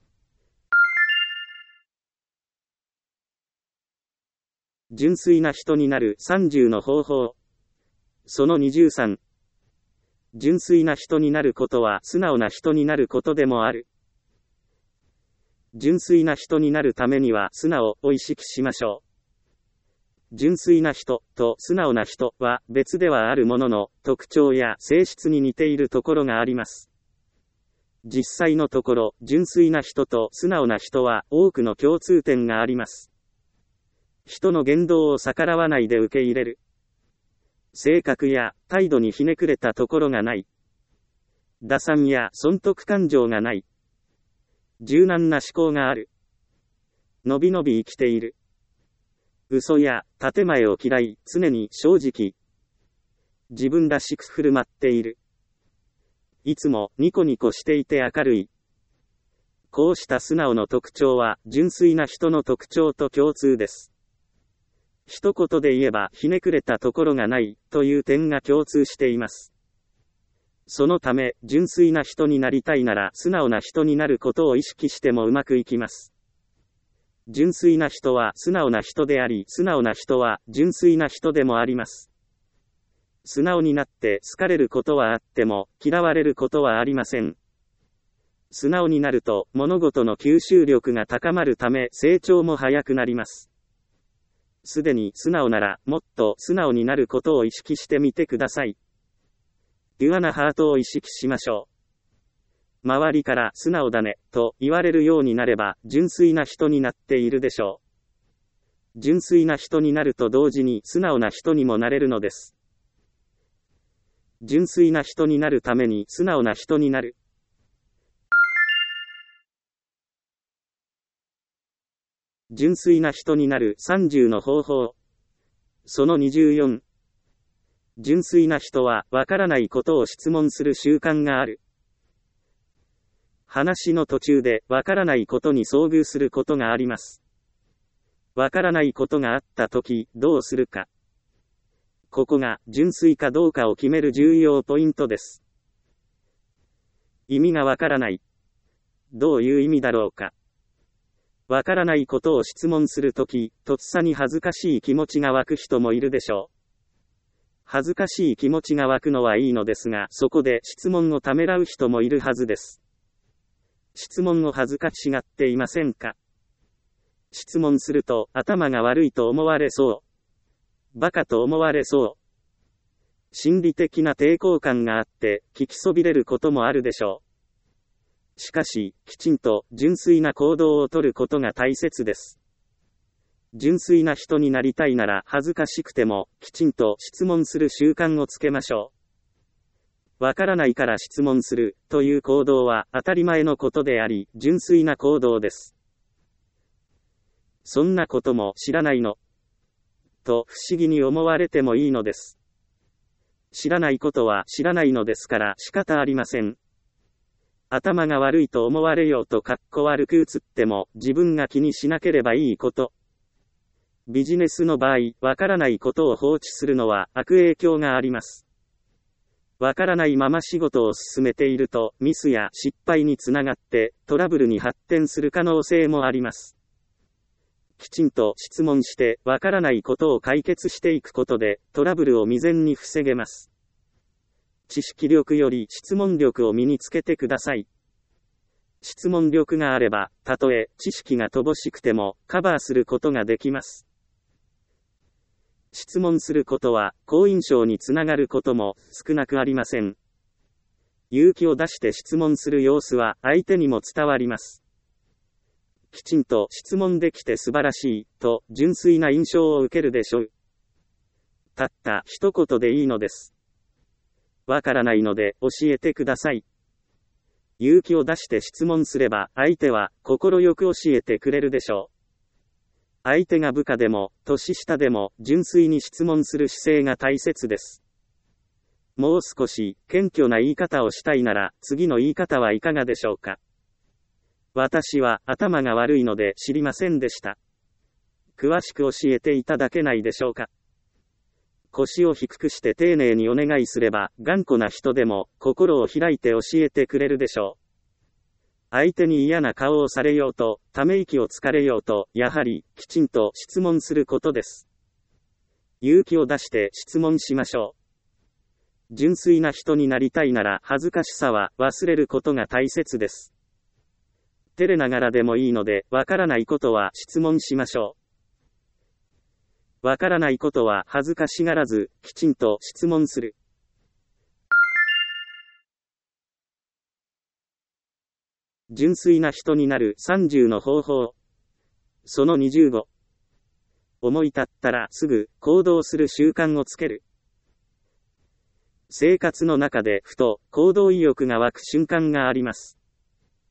純粋な人になる30の方法。その23。純粋な人になることは素直な人になることでもある。純粋な人になるためには素直を意識しましょう。純粋な人と素直な人は別ではあるものの特徴や性質に似ているところがあります。実際のところ純粋な人と素直な人は多くの共通点があります。人の言動を逆らわないで受け入れる。性格や態度にひねくれたところがない。打算や損得感情がない。 柔軟な思考がある。のびのび生きている。嘘や建前を嫌い、常に正直。自分らしく振る舞っている。いつもニコニコしていて明るい。こうした素直の特徴は純粋な人の特徴と共通です。一言で言えばひねくれたところがないという点が共通しています。そのため純粋な人になりたいなら素直な人になることを意識してもうまくいきます。純粋な人は素直な人であり、素直な人は純粋な人でもあります。素直になって好かれることはあっても嫌われることはありません。素直になると物事の吸収力が高まるため成長も早くなります。すでに素直ならもっと素直になることを意識してみてください。ピュアなハートを意識しましょう。周りから素直だねと言われるようになれば純粋な人になっているでしょう。純粋な人になると同時に素直な人にもなれるのです。純粋な人になるために素直な人になる。純粋な人になる30の方法。その24。純粋な人はわからないことを質問する習慣がある。話の途中でわからないことに遭遇することがあります。わからないことがあったときどうするか。ここが純粋かどうかを決める重要ポイントです。意味がわからない。どういう意味だろうか。わからないことを質問するとき、とっさに恥ずかしい気持ちが湧く人もいるでしょう。恥ずかしい気持ちが湧くのはいいのですが、そこで質問をためらう人もいるはずです。質問を恥ずかしがっていませんか？質問すると頭が悪いと思われそう。バカと思われそう。心理的な抵抗感があって聞きそびれることもあるでしょう。しかし、きちんと純粋な行動をとることが大切です。純粋な人になりたいなら恥ずかしくてもきちんと質問する習慣をつけましょう。わからないから質問するという行動は当たり前のことであり、純粋な行動です。そんなことも知らないのと不思議に思われてもいいのです。知らないことは知らないのですから仕方ありません。頭が悪いと思われようとかっこ悪く映っても自分が気にしなければいいこと。ビジネスの場合、わからないことを放置するのは悪影響があります。わからないまま仕事を進めているとミスや失敗につながってトラブルに発展する可能性もあります。きちんと質問してわからないことを解決していくことでトラブルを未然に防げます。知識力より質問力を身につけてください。質問力があれば、たとえ知識が乏しくてもカバーすることができます。質問することは好印象につながることも少なくありません。勇気を出して質問する様子は相手にも伝わります。きちんと質問できて素晴らしいと純粋な印象を受けるでしょう。たった一言でいいのです。わからないので教えてください。勇気を出して質問すれば相手は心よく教えてくれるでしょう。相手が部下でも年下でも純粋に質問する姿勢が大切です。もう少し謙虚な言い方をしたいなら次の言い方はいかがでしょうか。私は頭が悪いので知りませんでした。詳しく教えていただけないでしょうか。腰を低くして丁寧にお願いすれば頑固な人でも心を開いて教えてくれるでしょう。相手に嫌な顔をされようと、ため息をつかれようと、やはりきちんと質問することです。勇気を出して質問しましょう。純粋な人になりたいなら恥ずかしさは忘れることが大切です。照れながらでもいいので、わからないことは質問しましょう。わからないことは恥ずかしがらず、きちんと質問する。純粋な人になる30の方法。その25。思い立ったらすぐ行動する習慣をつける。生活の中でふと行動意欲が湧く瞬間があります。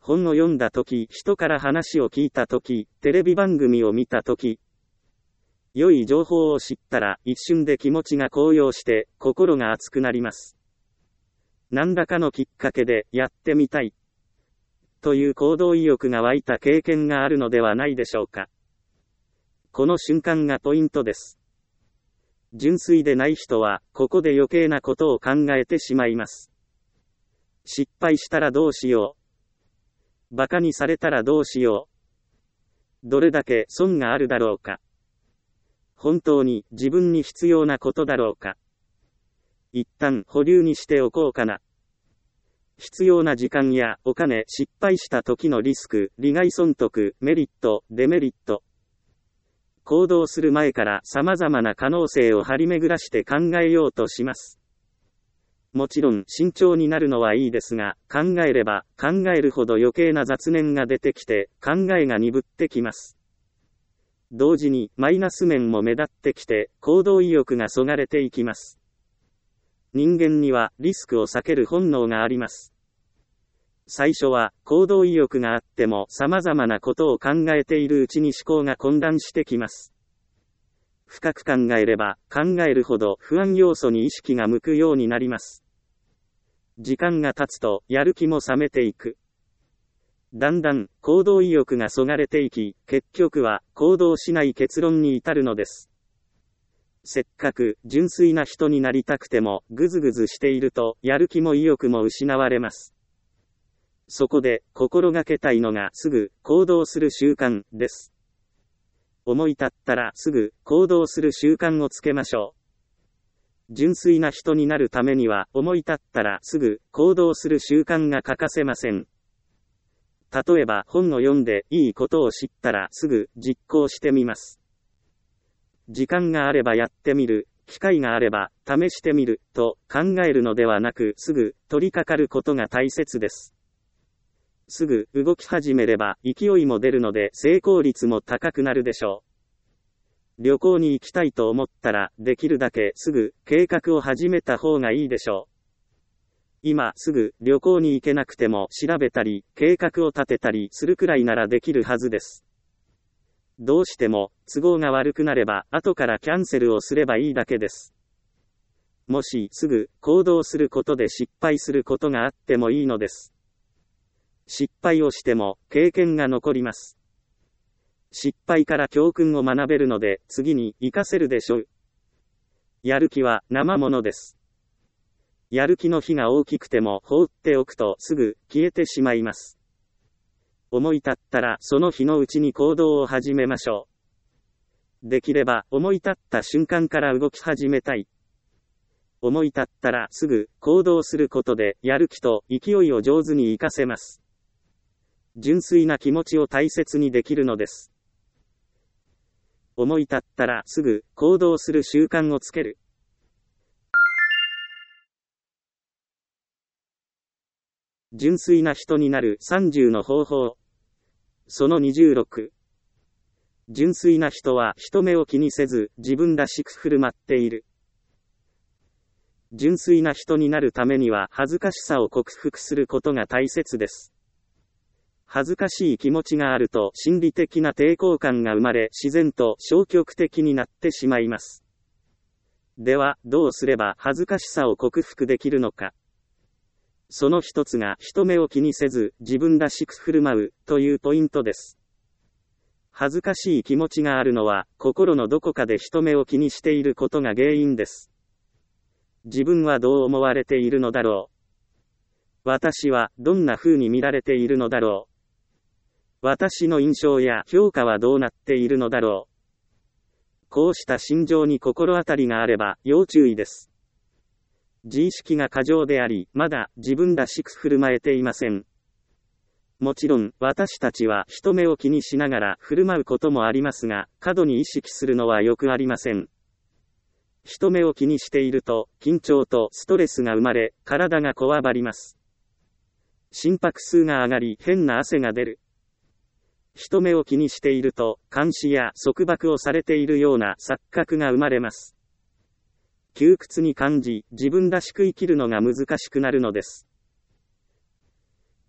本を読んだとき、人から話を聞いたとき、テレビ番組を見たとき、良い情報を知ったら一瞬で気持ちが高揚して心が熱くなります。何らかのきっかけでやってみたいという行動意欲が湧いた経験があるのではないでしょうか。この瞬間がポイントです。純粋でない人はここで余計なことを考えてしまいます。失敗したらどうしよう。馬鹿にされたらどうしよう。どれだけ損があるだろうか。本当に自分に必要なことだろうか。一旦保留にしておこうかな。必要な時間やお金、失敗した時のリスク、利害損得、メリット、デメリット。行動する前から様々な可能性を張り巡らして考えようとします。もちろん慎重になるのはいいですが、考えれば考えるほど余計な雑念が出てきて考えが鈍ってきます。同時にマイナス面も目立ってきて行動意欲がそがれていきます。人間にはリスクを避ける本能があります。最初は行動意欲があっても様々なことを考えているうちに思考が混乱してきます。深く考えれば考えるほど不安要素に意識が向くようになります。時間が経つとやる気も冷めていく。だんだん行動意欲がそがれていき、結局は行動しない結論に至るのです。せっかく純粋な人になりたくてもぐずぐずしているとやる気も意欲も失われます。そこで心がけたいのがすぐ行動する習慣です。思い立ったらすぐ行動する習慣をつけましょう。純粋な人になるためには思い立ったらすぐ行動する習慣が欠かせません。例えば本を読んでいいことを知ったらすぐ実行してみます。時間があればやってみる、機会があれば試してみると考えるのではなくすぐ取り掛かることが大切です。すぐ動き始めれば勢いも出るので成功率も高くなるでしょう。旅行に行きたいと思ったらできるだけすぐ計画を始めた方がいいでしょう。今すぐ旅行に行けなくても調べたり計画を立てたりするくらいならできるはずです。どうしても都合が悪くなれば後からキャンセルをすればいいだけです。もしすぐ行動することで失敗することがあってもいいのです。失敗をしても経験が残ります。失敗から教訓を学べるので次に活かせるでしょう。やる気は生ものです。やる気の火が大きくても放っておくとすぐ消えてしまいます。思い立ったらその日のうちに行動を始めましょう。できれば思い立った瞬間から動き始めたい。思い立ったらすぐ行動することでやる気と勢いを上手に活かせます。純粋な気持ちを大切にできるのです。思い立ったらすぐ行動する習慣をつける。純粋な人になる30の方法。その26。純粋な人は人目を気にせず自分らしく振る舞っている。純粋な人になるためには恥ずかしさを克服することが大切です。恥ずかしい気持ちがあると心理的な抵抗感が生まれ自然と消極的になってしまいます。ではどうすれば恥ずかしさを克服できるのか。その一つが人目を気にせず自分らしく振る舞うというポイントです。恥ずかしい気持ちがあるのは心のどこかで人目を気にしていることが原因です。自分はどう思われているのだろう。私はどんな風に見られているのだろう。私の印象や評価はどうなっているのだろう。こうした心情に心当たりがあれば要注意です。自意識が過剰であり、まだ自分らしく振る舞えていません。もちろん、私たちは人目を気にしながら振る舞うこともありますが、過度に意識するのはよくありません。人目を気にしていると、緊張とストレスが生まれ、体がこわばります。心拍数が上がり、変な汗が出る。人目を気にしていると、監視や束縛をされているような錯覚が生まれます。窮屈に感じ、自分らしく生きるのが難しくなるのです。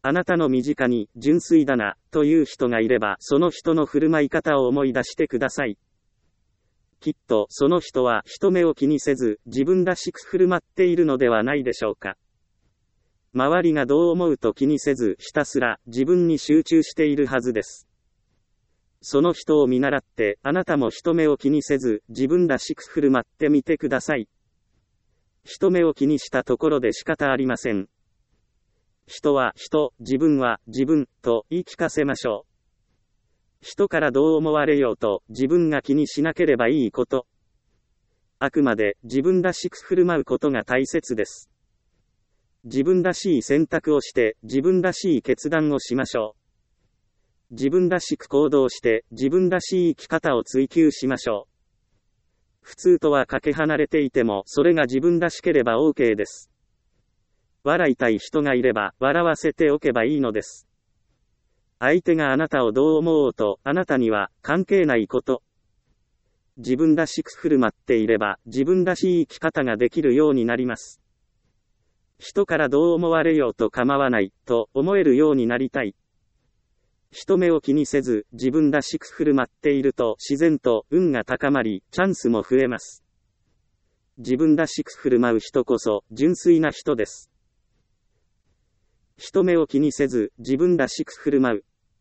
あなたの身近に純粋だなという人がいれば、その人の振る舞い方を思い出してください。きっとその人は人目を気にせず自分らしく振る舞っているのではないでしょうか。周りがどう思うと気にせずひたすら自分に集中しているはずです。その人を見習ってあなたも人目を気にせず自分らしく振る舞ってみてください。人目を気にしたところで仕方ありません。人は人、自分は自分と言い聞かせましょう。人からどう思われようと自分が気にしなければいいこと。あくまで自分らしく振る舞うことが大切です。自分らしい選択をして自分らしい決断をしましょう。自分らしく行動して自分らしい生き方を追求しましょう。普通とはかけ離れていてもそれが自分らしければ OK です。笑いたい人がいれば笑わせておけばいいのです。相手があなたをどう思おうとあなたには関係ないこと。自分らしく振る舞っていれば自分らしい生き方ができるようになります。人からどう思われようと構わないと思えるようになりたい。人目を気にせず自分らしく振る舞っていると自然と運が高まりチャンスも増えます。自分らしく振る舞う人こそ純粋な人です。人目を気にせず自分らしく振る舞う。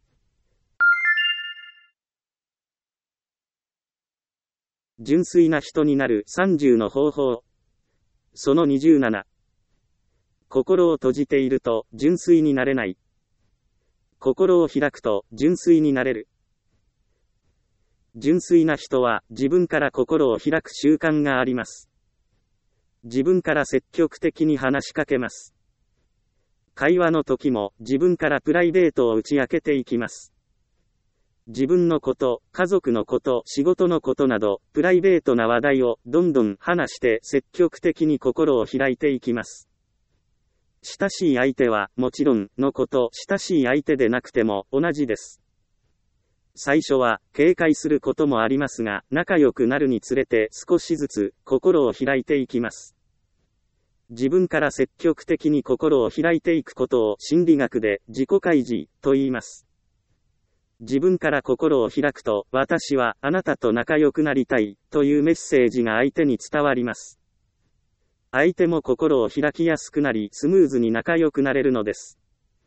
純粋な人になる30の方法。その27。心を閉じていると純粋になれない。心を開くと純粋になれる。純粋な人は自分から心を開く習慣があります。自分から積極的に話しかけます。会話の時も自分からプライベートを打ち明けていきます。自分のこと、家族のこと、仕事のことなど、プライベートな話題をどんどん話して積極的に心を開いていきます。親しい相手はもちろんのこと、親しい相手でなくても同じです。最初は警戒することもありますが、仲良くなるにつれて少しずつ心を開いていきます。自分から積極的に心を開いていくことを心理学で自己開示と言います。自分から心を開くと、私はあなたと仲良くなりたいというメッセージが相手に伝わります。相手も心を開きやすくなりスムーズに仲良くなれるのです。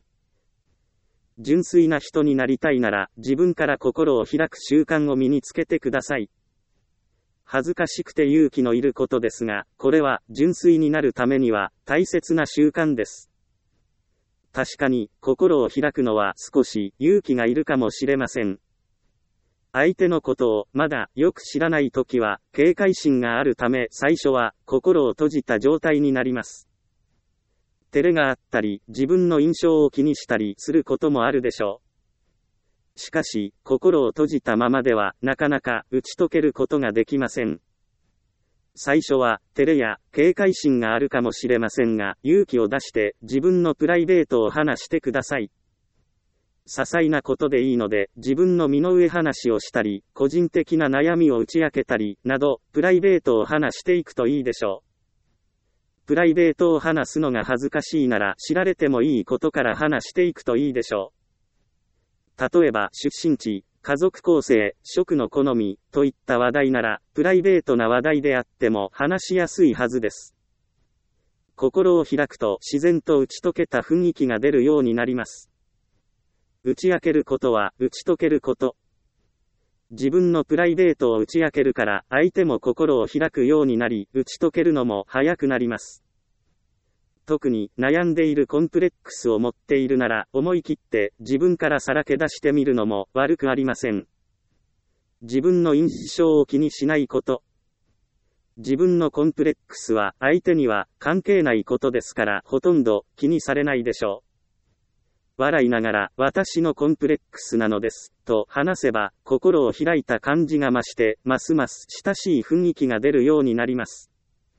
純粋な人になりたいなら自分から心を開く習慣を身につけてください。恥ずかしくて勇気のいることですが、これは純粋になるためには大切な習慣です。確かに心を開くのは少し勇気がいるかもしれません。相手のことをまだよく知らないときは警戒心があるため最初は心を閉じた状態になります。照れがあったり自分の印象を気にしたりすることもあるでしょう。しかし心を閉じたままではなかなか打ち解けることができません。最初は照れや警戒心があるかもしれませんが、勇気を出して自分のプライベートを話してください。些細なことでいいので、自分の身の上話をしたり、個人的な悩みを打ち明けたり、など、プライベートを話していくといいでしょう。プライベートを話すのが恥ずかしいなら、知られてもいいことから話していくといいでしょう。例えば、出身地、家族構成、食の好み、といった話題なら、プライベートな話題であっても話しやすいはずです。心を開くと自然と打ち解けた雰囲気が出るようになります。打ち明けることは打ち解けること。自分のプライベートを打ち明けるから相手も心を開くようになり、打ち解けるのも早くなります。特に悩んでいるコンプレックスを持っているなら思い切って自分からさらけ出してみるのも悪くありません。自分の印象を気にしないこと。自分のコンプレックスは相手には関係ないことですからほとんど気にされないでしょう。笑いながら私のコンプレックスなのですと話せば心を開いた感じが増してますます親しい雰囲気が出るようになります。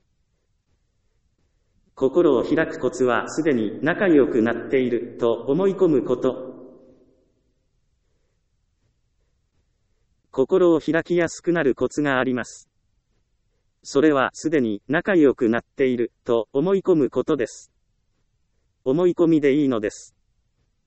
心を開くコツはすでに仲良くなっていると思い込むこと。心を開きやすくなるコツがあります。それはすでに仲良くなっていると思い込むことです。思い込みでいいのです。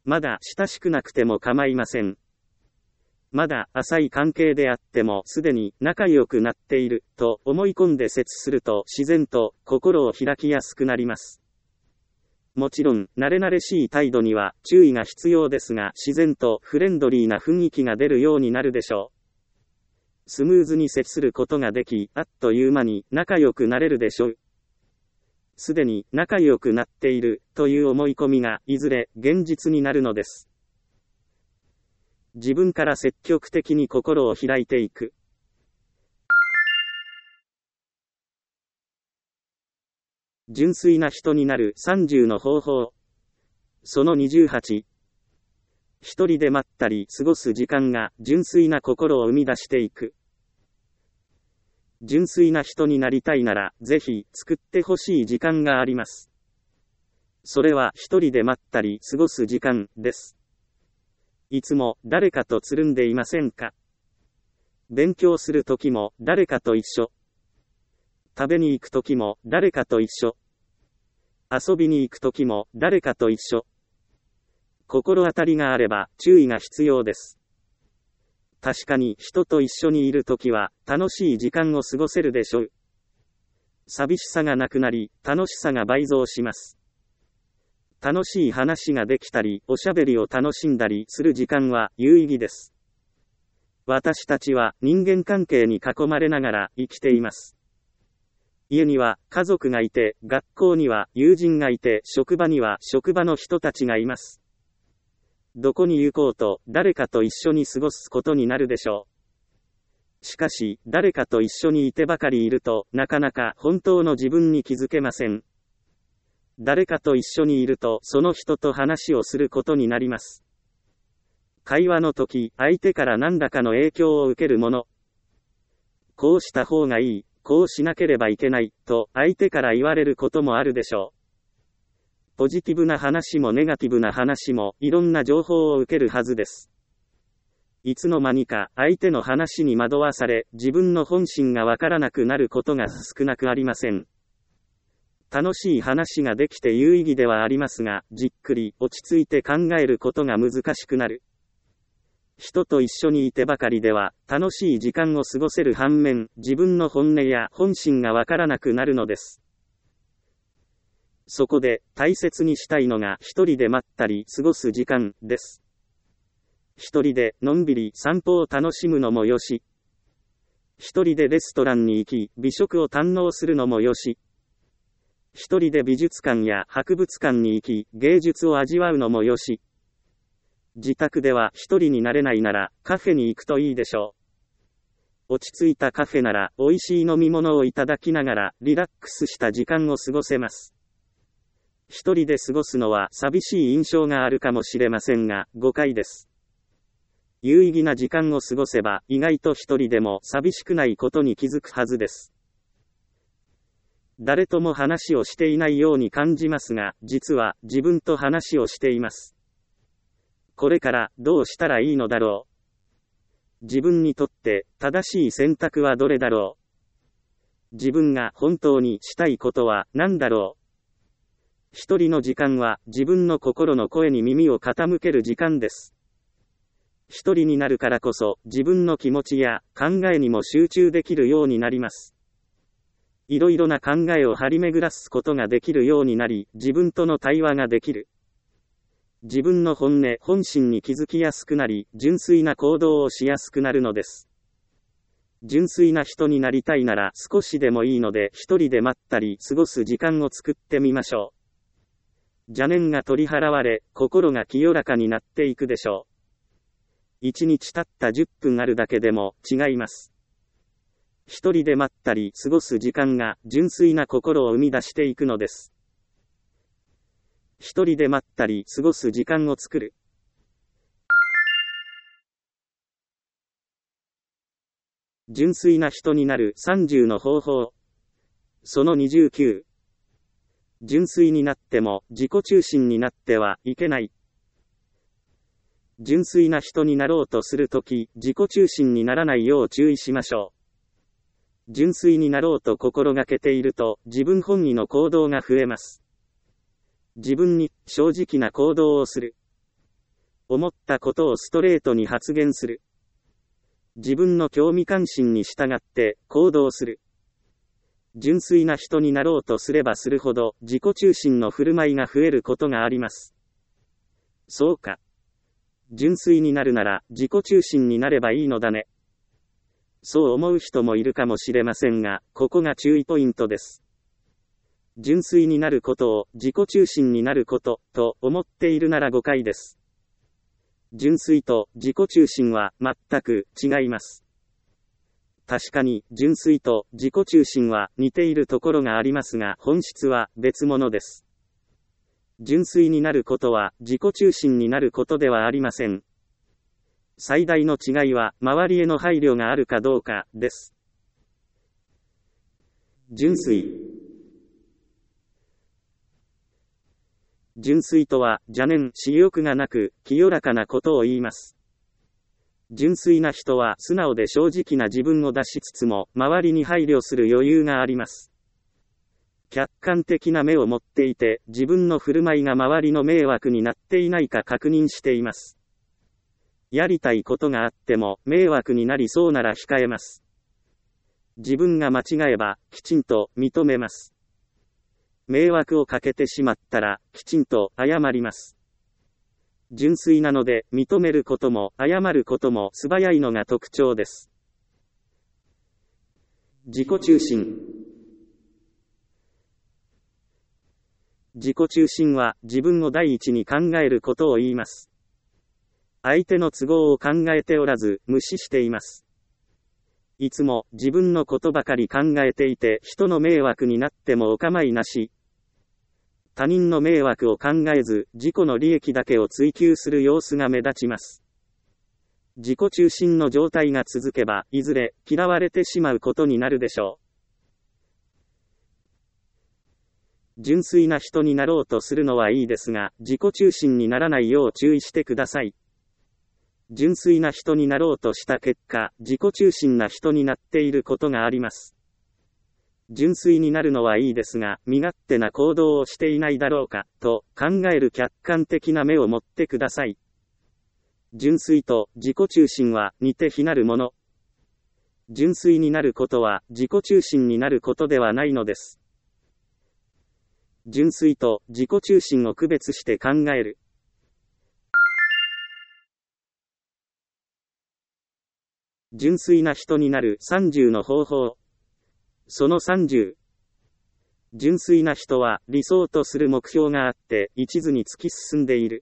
まだ親しくなくても構いません。まだ浅い関係であってもすでに仲良くなっていると思い込んで接すると自然と心を開きやすくなります。もちろん慣れ慣れしい態度には注意が必要ですが、自然とフレンドリーな雰囲気が出るようになるでしょう。スムーズに接することができ、あっという間に仲良くなれるでしょう。すでに仲良くなっているという思い込みがいずれ現実になるのです。自分から積極的に心を開いていく。純粋な人になる30の方法。その28。一人でまったり過ごす時間が純粋な心を生み出していく。純粋な人になりたいなら、ぜひ作ってほしい時間があります。それは一人でまったり過ごす時間です。いつも誰かとつるんでいませんか？勉強するときも誰かと一緒。食べに行くときも誰かと一緒。遊びに行くときも誰かと一緒。心当たりがあれば注意が必要です。確かに人と一緒にいるときは楽しい時間を過ごせるでしょう。寂しさがなくなり楽しさが倍増します。楽しい話ができたり、おしゃべりを楽しんだりする時間は有意義です。私たちは人間関係に囲まれながら生きています。家には家族がいて、学校には友人がいて、職場には職場の人たちがいます。どこに行こうと誰かと一緒に過ごすことになるでしょう。しかし、誰かと一緒にいてばかりいると、なかなか本当の自分に気づけません。誰かと一緒にいると、その人と話をすることになります。会話の時、相手から何らかの影響を受けるもの。こうした方がいい、こうしなければいけない、と相手から言われることもあるでしょう。ポジティブな話もネガティブな話も、いろんな情報を受けるはずです。いつの間にか、相手の話に惑わされ、自分の本心がわからなくなることが少なくありません。楽しい話ができて有意義ではありますが、じっくり落ち着いて考えることが難しくなる。人と一緒にいてばかりでは、楽しい時間を過ごせる反面、自分の本音や本心がわからなくなるのです。そこで、大切にしたいのが一人でまったり過ごす時間です。一人でのんびり散歩を楽しむのもよし、一人でレストランに行き、美食を堪能するのもよし、一人で美術館や博物館に行き、芸術を味わうのもよし。自宅では一人になれないなら、カフェに行くといいでしょう。落ち着いたカフェなら、美味しい飲み物をいただきながら、リラックスした時間を過ごせます。一人で過ごすのは寂しい印象があるかもしれませんが、誤解です。有意義な時間を過ごせば、意外と一人でも寂しくないことに気づくはずです。誰とも話をしていないように感じますが、実は自分と話をしています。これからどうしたらいいのだろう。自分にとって正しい選択はどれだろう。自分が本当にしたいことは何だろう。一人の時間は自分の心の声に耳を傾ける時間です。一人になるからこそ自分の気持ちや考えにも集中できるようになります。いろいろな考えを張り巡らすことができるようになり、自分との対話ができる。自分の本音、本心に気づきやすくなり、純粋な行動をしやすくなるのです。純粋な人になりたいなら少しでもいいので、一人でまったり過ごす時間を作ってみましょう。邪念が取り払われ、心が清らかになっていくでしょう。1日たった10分あるだけでも違います。一人でまったり過ごす時間が純粋な心を生み出していくのです。一人でまったり過ごす時間を作る。純粋な人になる30の方法。その29。純粋になっても自己中心になってはいけない。純粋な人になろうとするとき、自己中心にならないよう注意しましょう。純粋になろうと心がけていると、自分本位の行動が増えます。自分に正直な行動をする。 思ったことをストレートに発言する。自分の興味関心に従って行動する。純粋な人になろうとすればするほど自己中心の振る舞いが増えることがあります。そうか。純粋になるなら自己中心になればいいのだね。そう思う人もいるかもしれませんが、ここが注意ポイントです。純粋になることを自己中心になることと思っているなら誤解です。純粋と自己中心は全く違います。確かに純粋と自己中心は似ているところがありますが、本質は別物です。純粋になることは自己中心になることではありません。最大の違いは周りへの配慮があるかどうかです。純粋。純粋とは邪念、私欲がなく、清らかなことを言います。純粋な人は素直で正直な自分を出しつつも、周りに配慮する余裕があります。客観的な目を持っていて、自分の振る舞いが周りの迷惑になっていないか確認しています。やりたいことがあっても、迷惑になりそうなら控えます。自分が間違えば、きちんと認めます。迷惑をかけてしまったら、きちんと謝ります。純粋なので、認めることも、謝ることも素早いのが特徴です。自己中心。自己中心は、自分を第一に考えることを言います。相手の都合を考えておらず、無視しています。いつも自分のことばかり考えていて、人の迷惑になってもお構いなし。他人の迷惑を考えず、自己の利益だけを追求する様子が目立ちます。自己中心の状態が続けば、いずれ嫌われてしまうことになるでしょう。純粋な人になろうとするのはいいですが、自己中心にならないよう注意してください。純粋な人になろうとした結果、自己中心な人になっていることがあります。純粋になるのはいいですが、身勝手な行動をしていないだろうか、と考える客観的な目を持ってください。純粋と自己中心は似て非なるもの。純粋になることは自己中心になることではないのです。純粋と自己中心を区別して考える。純粋な人になる30の方法。その30。純粋な人は理想とする目標があって一途に突き進んでいる。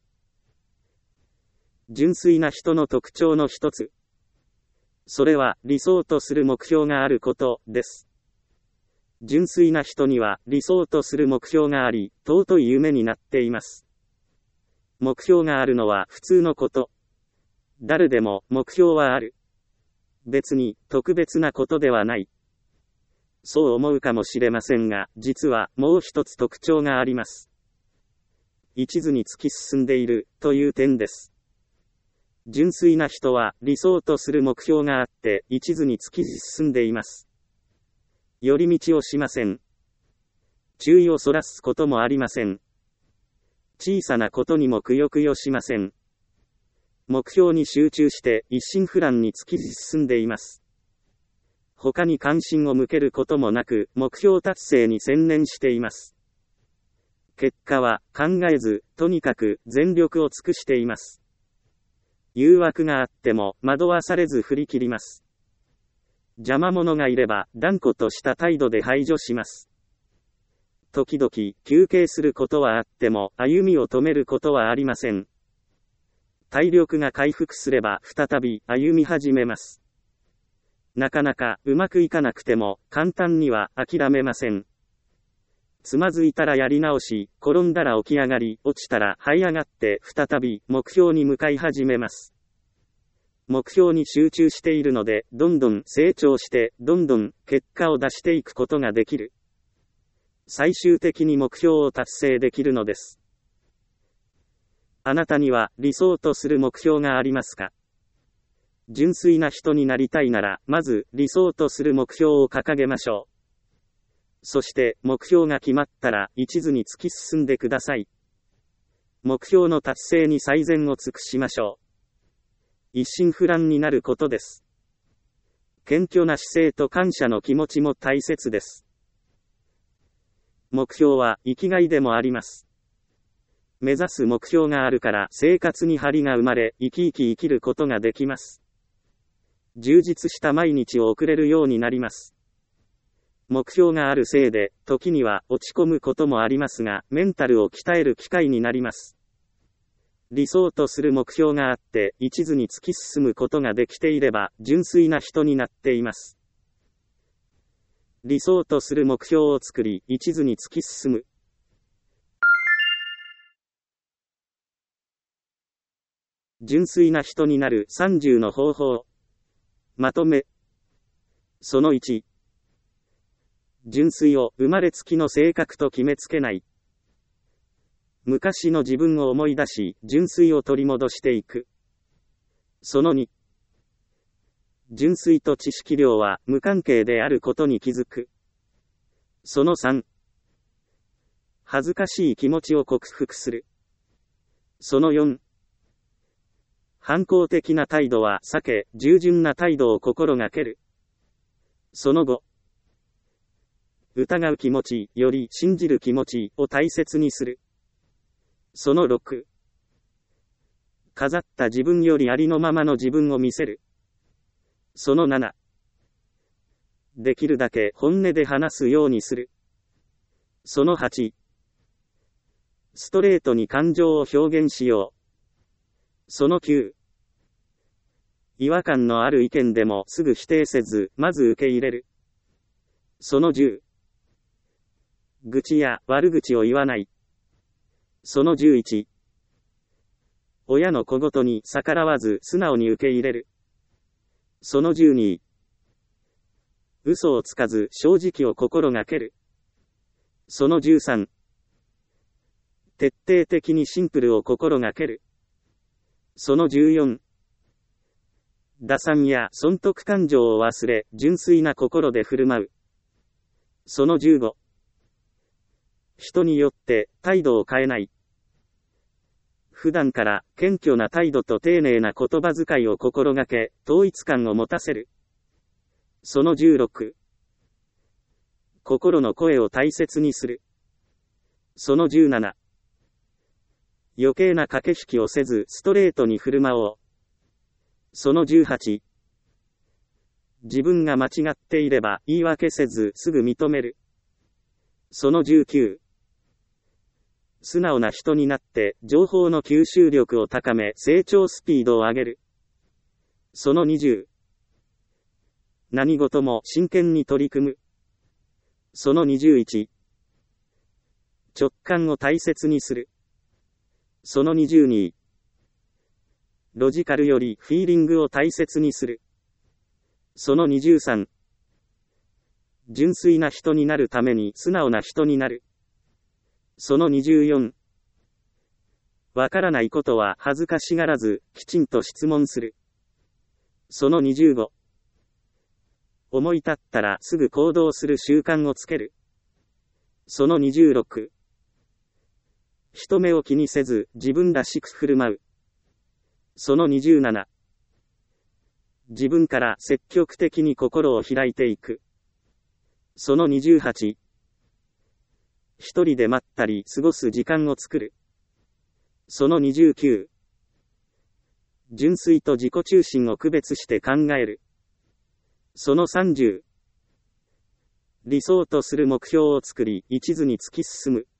純粋な人の特徴の一つ。それは理想とする目標があることです。純粋な人には理想とする目標があり、尊い夢になっています。目標があるのは普通のこと。誰でも目標はある。別に特別なことではない。そう思うかもしれませんが、実はもう一つ特徴があります。一途に突き進んでいるという点です。純粋な人は理想とする目標があって一途に突き進んでいます。寄り道をしません。注意をそらすこともありません。小さなことにもくよくよしません。目標に集中して一心不乱に突き進んでいます。他に関心を向けることもなく、目標達成に専念しています。結果は考えず、とにかく全力を尽くしています。誘惑があっても惑わされず振り切ります。邪魔者がいれば断固とした態度で排除します。時々休憩することはあっても歩みを止めることはありません。体力が回復すれば再び歩み始めます。なかなかうまくいかなくても簡単には諦めません。つまずいたらやり直し、転んだら起き上がり、落ちたら這い上がって再び目標に向かい始めます。目標に集中しているので、どんどん成長して、どんどん結果を出していくことができる。最終的に目標を達成できるのです。あなたには理想とする目標がありますか？純粋な人になりたいなら、まず理想とする目標を掲げましょう。そして目標が決まったら一途に突き進んでください。 目標の達成に最善を尽くしましょう。一心不乱になることです。謙虚な姿勢と感謝の気持ちも大切です。目標は生きがいでもあります。目指す目標があるから生活に張りが生まれ、生き生き生きることができます。充実した毎日を送れるようになります。目標があるせいで、時には落ち込むこともありますが、メンタルを鍛える機会になります。理想とする目標があって、一途に突き進むことができていれば、純粋な人になっています。理想とする目標を作り、一途に突き進む。純粋な人になる30の方法。まとめ。その1。純粋を生まれつきの性格と決めつけない。昔の自分を思い出し、純粋を取り戻していく。その2。純粋と知識量は無関係であることに気づく。その3。恥ずかしい気持ちを克服する。その4。反抗的な態度は避け、従順な態度を心がける。その5。疑う気持ちより信じる気持ちを大切にする。その6。飾った自分よりありのままの自分を見せる。その7。できるだけ本音で話すようにする。その8。ストレートに感情を表現しよう。その9。違和感のある意見でもすぐ否定せず、まず受け入れる。その10。愚痴や悪口を言わない。その11。親の小言に逆らわず素直に受け入れる。その12。嘘をつかず正直を心がける。その13。徹底的にシンプルを心がける。その14。打算や損得感情を忘れ、純粋な心で振る舞う。その15。人によって態度を変えない。普段から謙虚な態度と丁寧な言葉遣いを心がけ、統一感を持たせる。その16。心の声を大切にする。その17。余計な駆け引きをせずストレートに振る舞おう。その18。自分が間違っていれば言い訳せずすぐ認める。その19。素直な人になって情報の吸収力を高め成長スピードを上げる。その20。何事も真剣に取り組む。その21。直感を大切にする。その22。ロジカルよりフィーリングを大切にする。その23。純粋な人になるために素直な人になる。その24。わからないことは恥ずかしがらず、きちんと質問する。その25。思い立ったらすぐ行動する習慣をつける。その26。人目を気にせず、自分らしく振る舞う。その27。自分から積極的に心を開いていく。その28。一人でまったり過ごす時間を作る。その29。純粋と自己中心を区別して考える。その30。理想とする目標を作り、一途に突き進む。